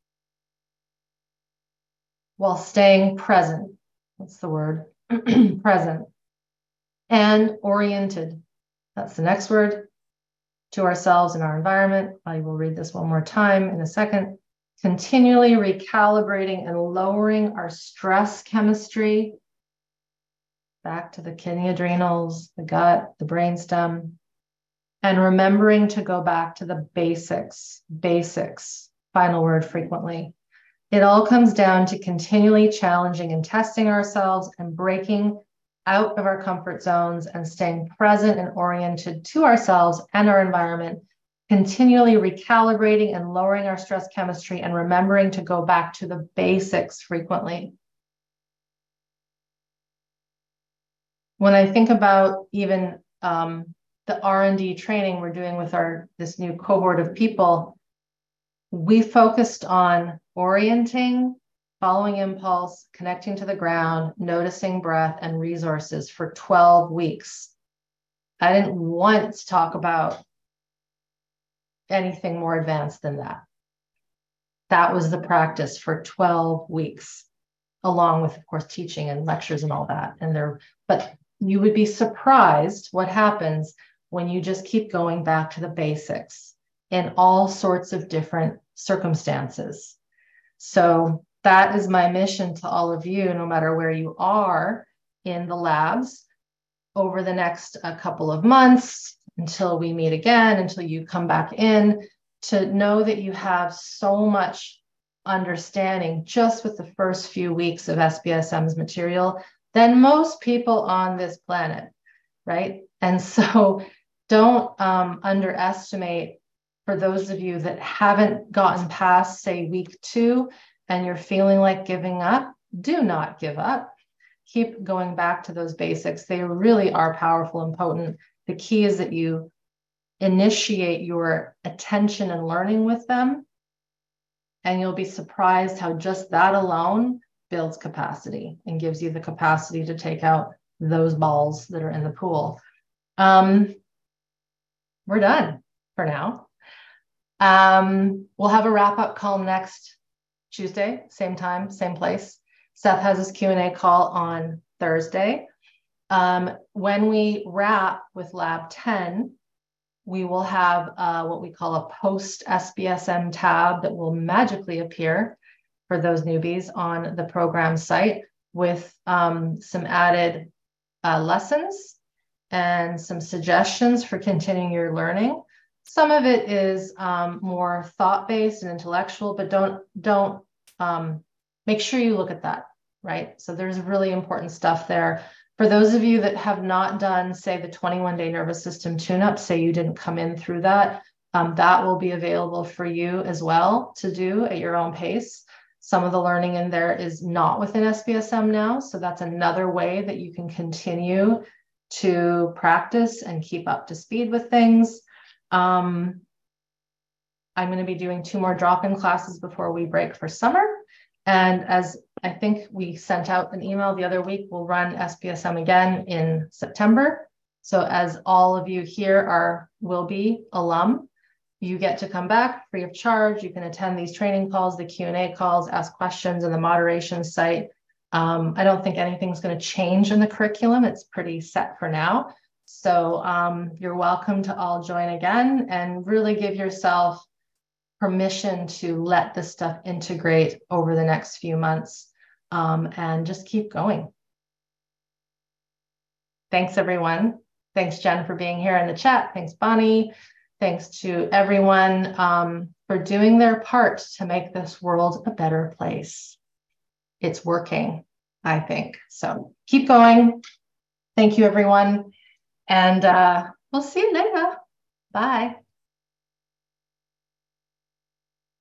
while staying present. That's the word. Present. And oriented. That's the next word. To ourselves and our environment. I will read this one more time in a second. Continually recalibrating and lowering our stress chemistry. Back to the kidney, adrenals, the gut, the brainstem. And remembering to go back to the basics, basics, final word frequently. It all comes down to continually challenging and testing ourselves and breaking out of our comfort zones and staying present and oriented to ourselves and our environment, continually recalibrating and lowering our stress chemistry and remembering to go back to the basics frequently. When I think about even um, the R and D training we're doing with our this new cohort of people, we focused on orienting, following impulse, connecting to the ground, noticing breath and resources for twelve weeks. I didn't once talk about anything more advanced than that. That was the practice for twelve weeks, along with, of course, teaching and lectures and all that. And there, but you would be surprised what happens when you just keep going back to the basics in all sorts of different circumstances. So that is my mission to all of you, no matter where you are in the labs over the next uh, couple of months until we meet again, until you come back in, to know that you have so much understanding just with the first few weeks of S B S M's material than most people on this planet, right? And so don't um, underestimate, for those of you that haven't gotten past, say, week two, and you're feeling like giving up, do not give up. Keep going back to those basics. They really are powerful and potent. The key is that you initiate your attention and learning with them, and you'll be surprised how just that alone builds capacity and gives you the capacity to take out those balls that are in the pool. Um, we're done for now. Um, we'll have a wrap-up call next Tuesday, same time, same place. Seth has his Q and A call on Thursday. Um, when we wrap with Lab ten, we will have uh, what we call a post-S B S M tab that will magically appear for those newbies on the program site with um, some added uh, lessons and some suggestions for continuing your learning. Some of it is um, more thought-based and intellectual, but don't, don't um, make sure you look at that, right? So there's really important stuff there. For those of you that have not done, say, the twenty-one day nervous system tune-up, say you didn't come in through that, um, that will be available for you as well to do at your own pace. Some of the learning in there is not within S B S M now, so that's another way that you can continue to practice and keep up to speed with things. Um, I'm going to be doing two more drop-in classes before we break for summer. And as I think we sent out an email the other week, we'll run S B S M again in September. So as all of you here are, will be alum, you get to come back free of charge. You can attend these training calls, the Q and A calls, ask questions in the moderation site. Um, I don't think anything's going to change in the curriculum. It's pretty set for now. So um, you're welcome to all join again and really give yourself permission to let this stuff integrate over the next few months um, and just keep going. Thanks, everyone. Thanks, Jen, for being here in the chat. Thanks, Bonnie. Thanks to everyone um, for doing their part to make this world a better place. It's working, I think. So keep going. Thank you, everyone. And uh, we'll see you later. Bye.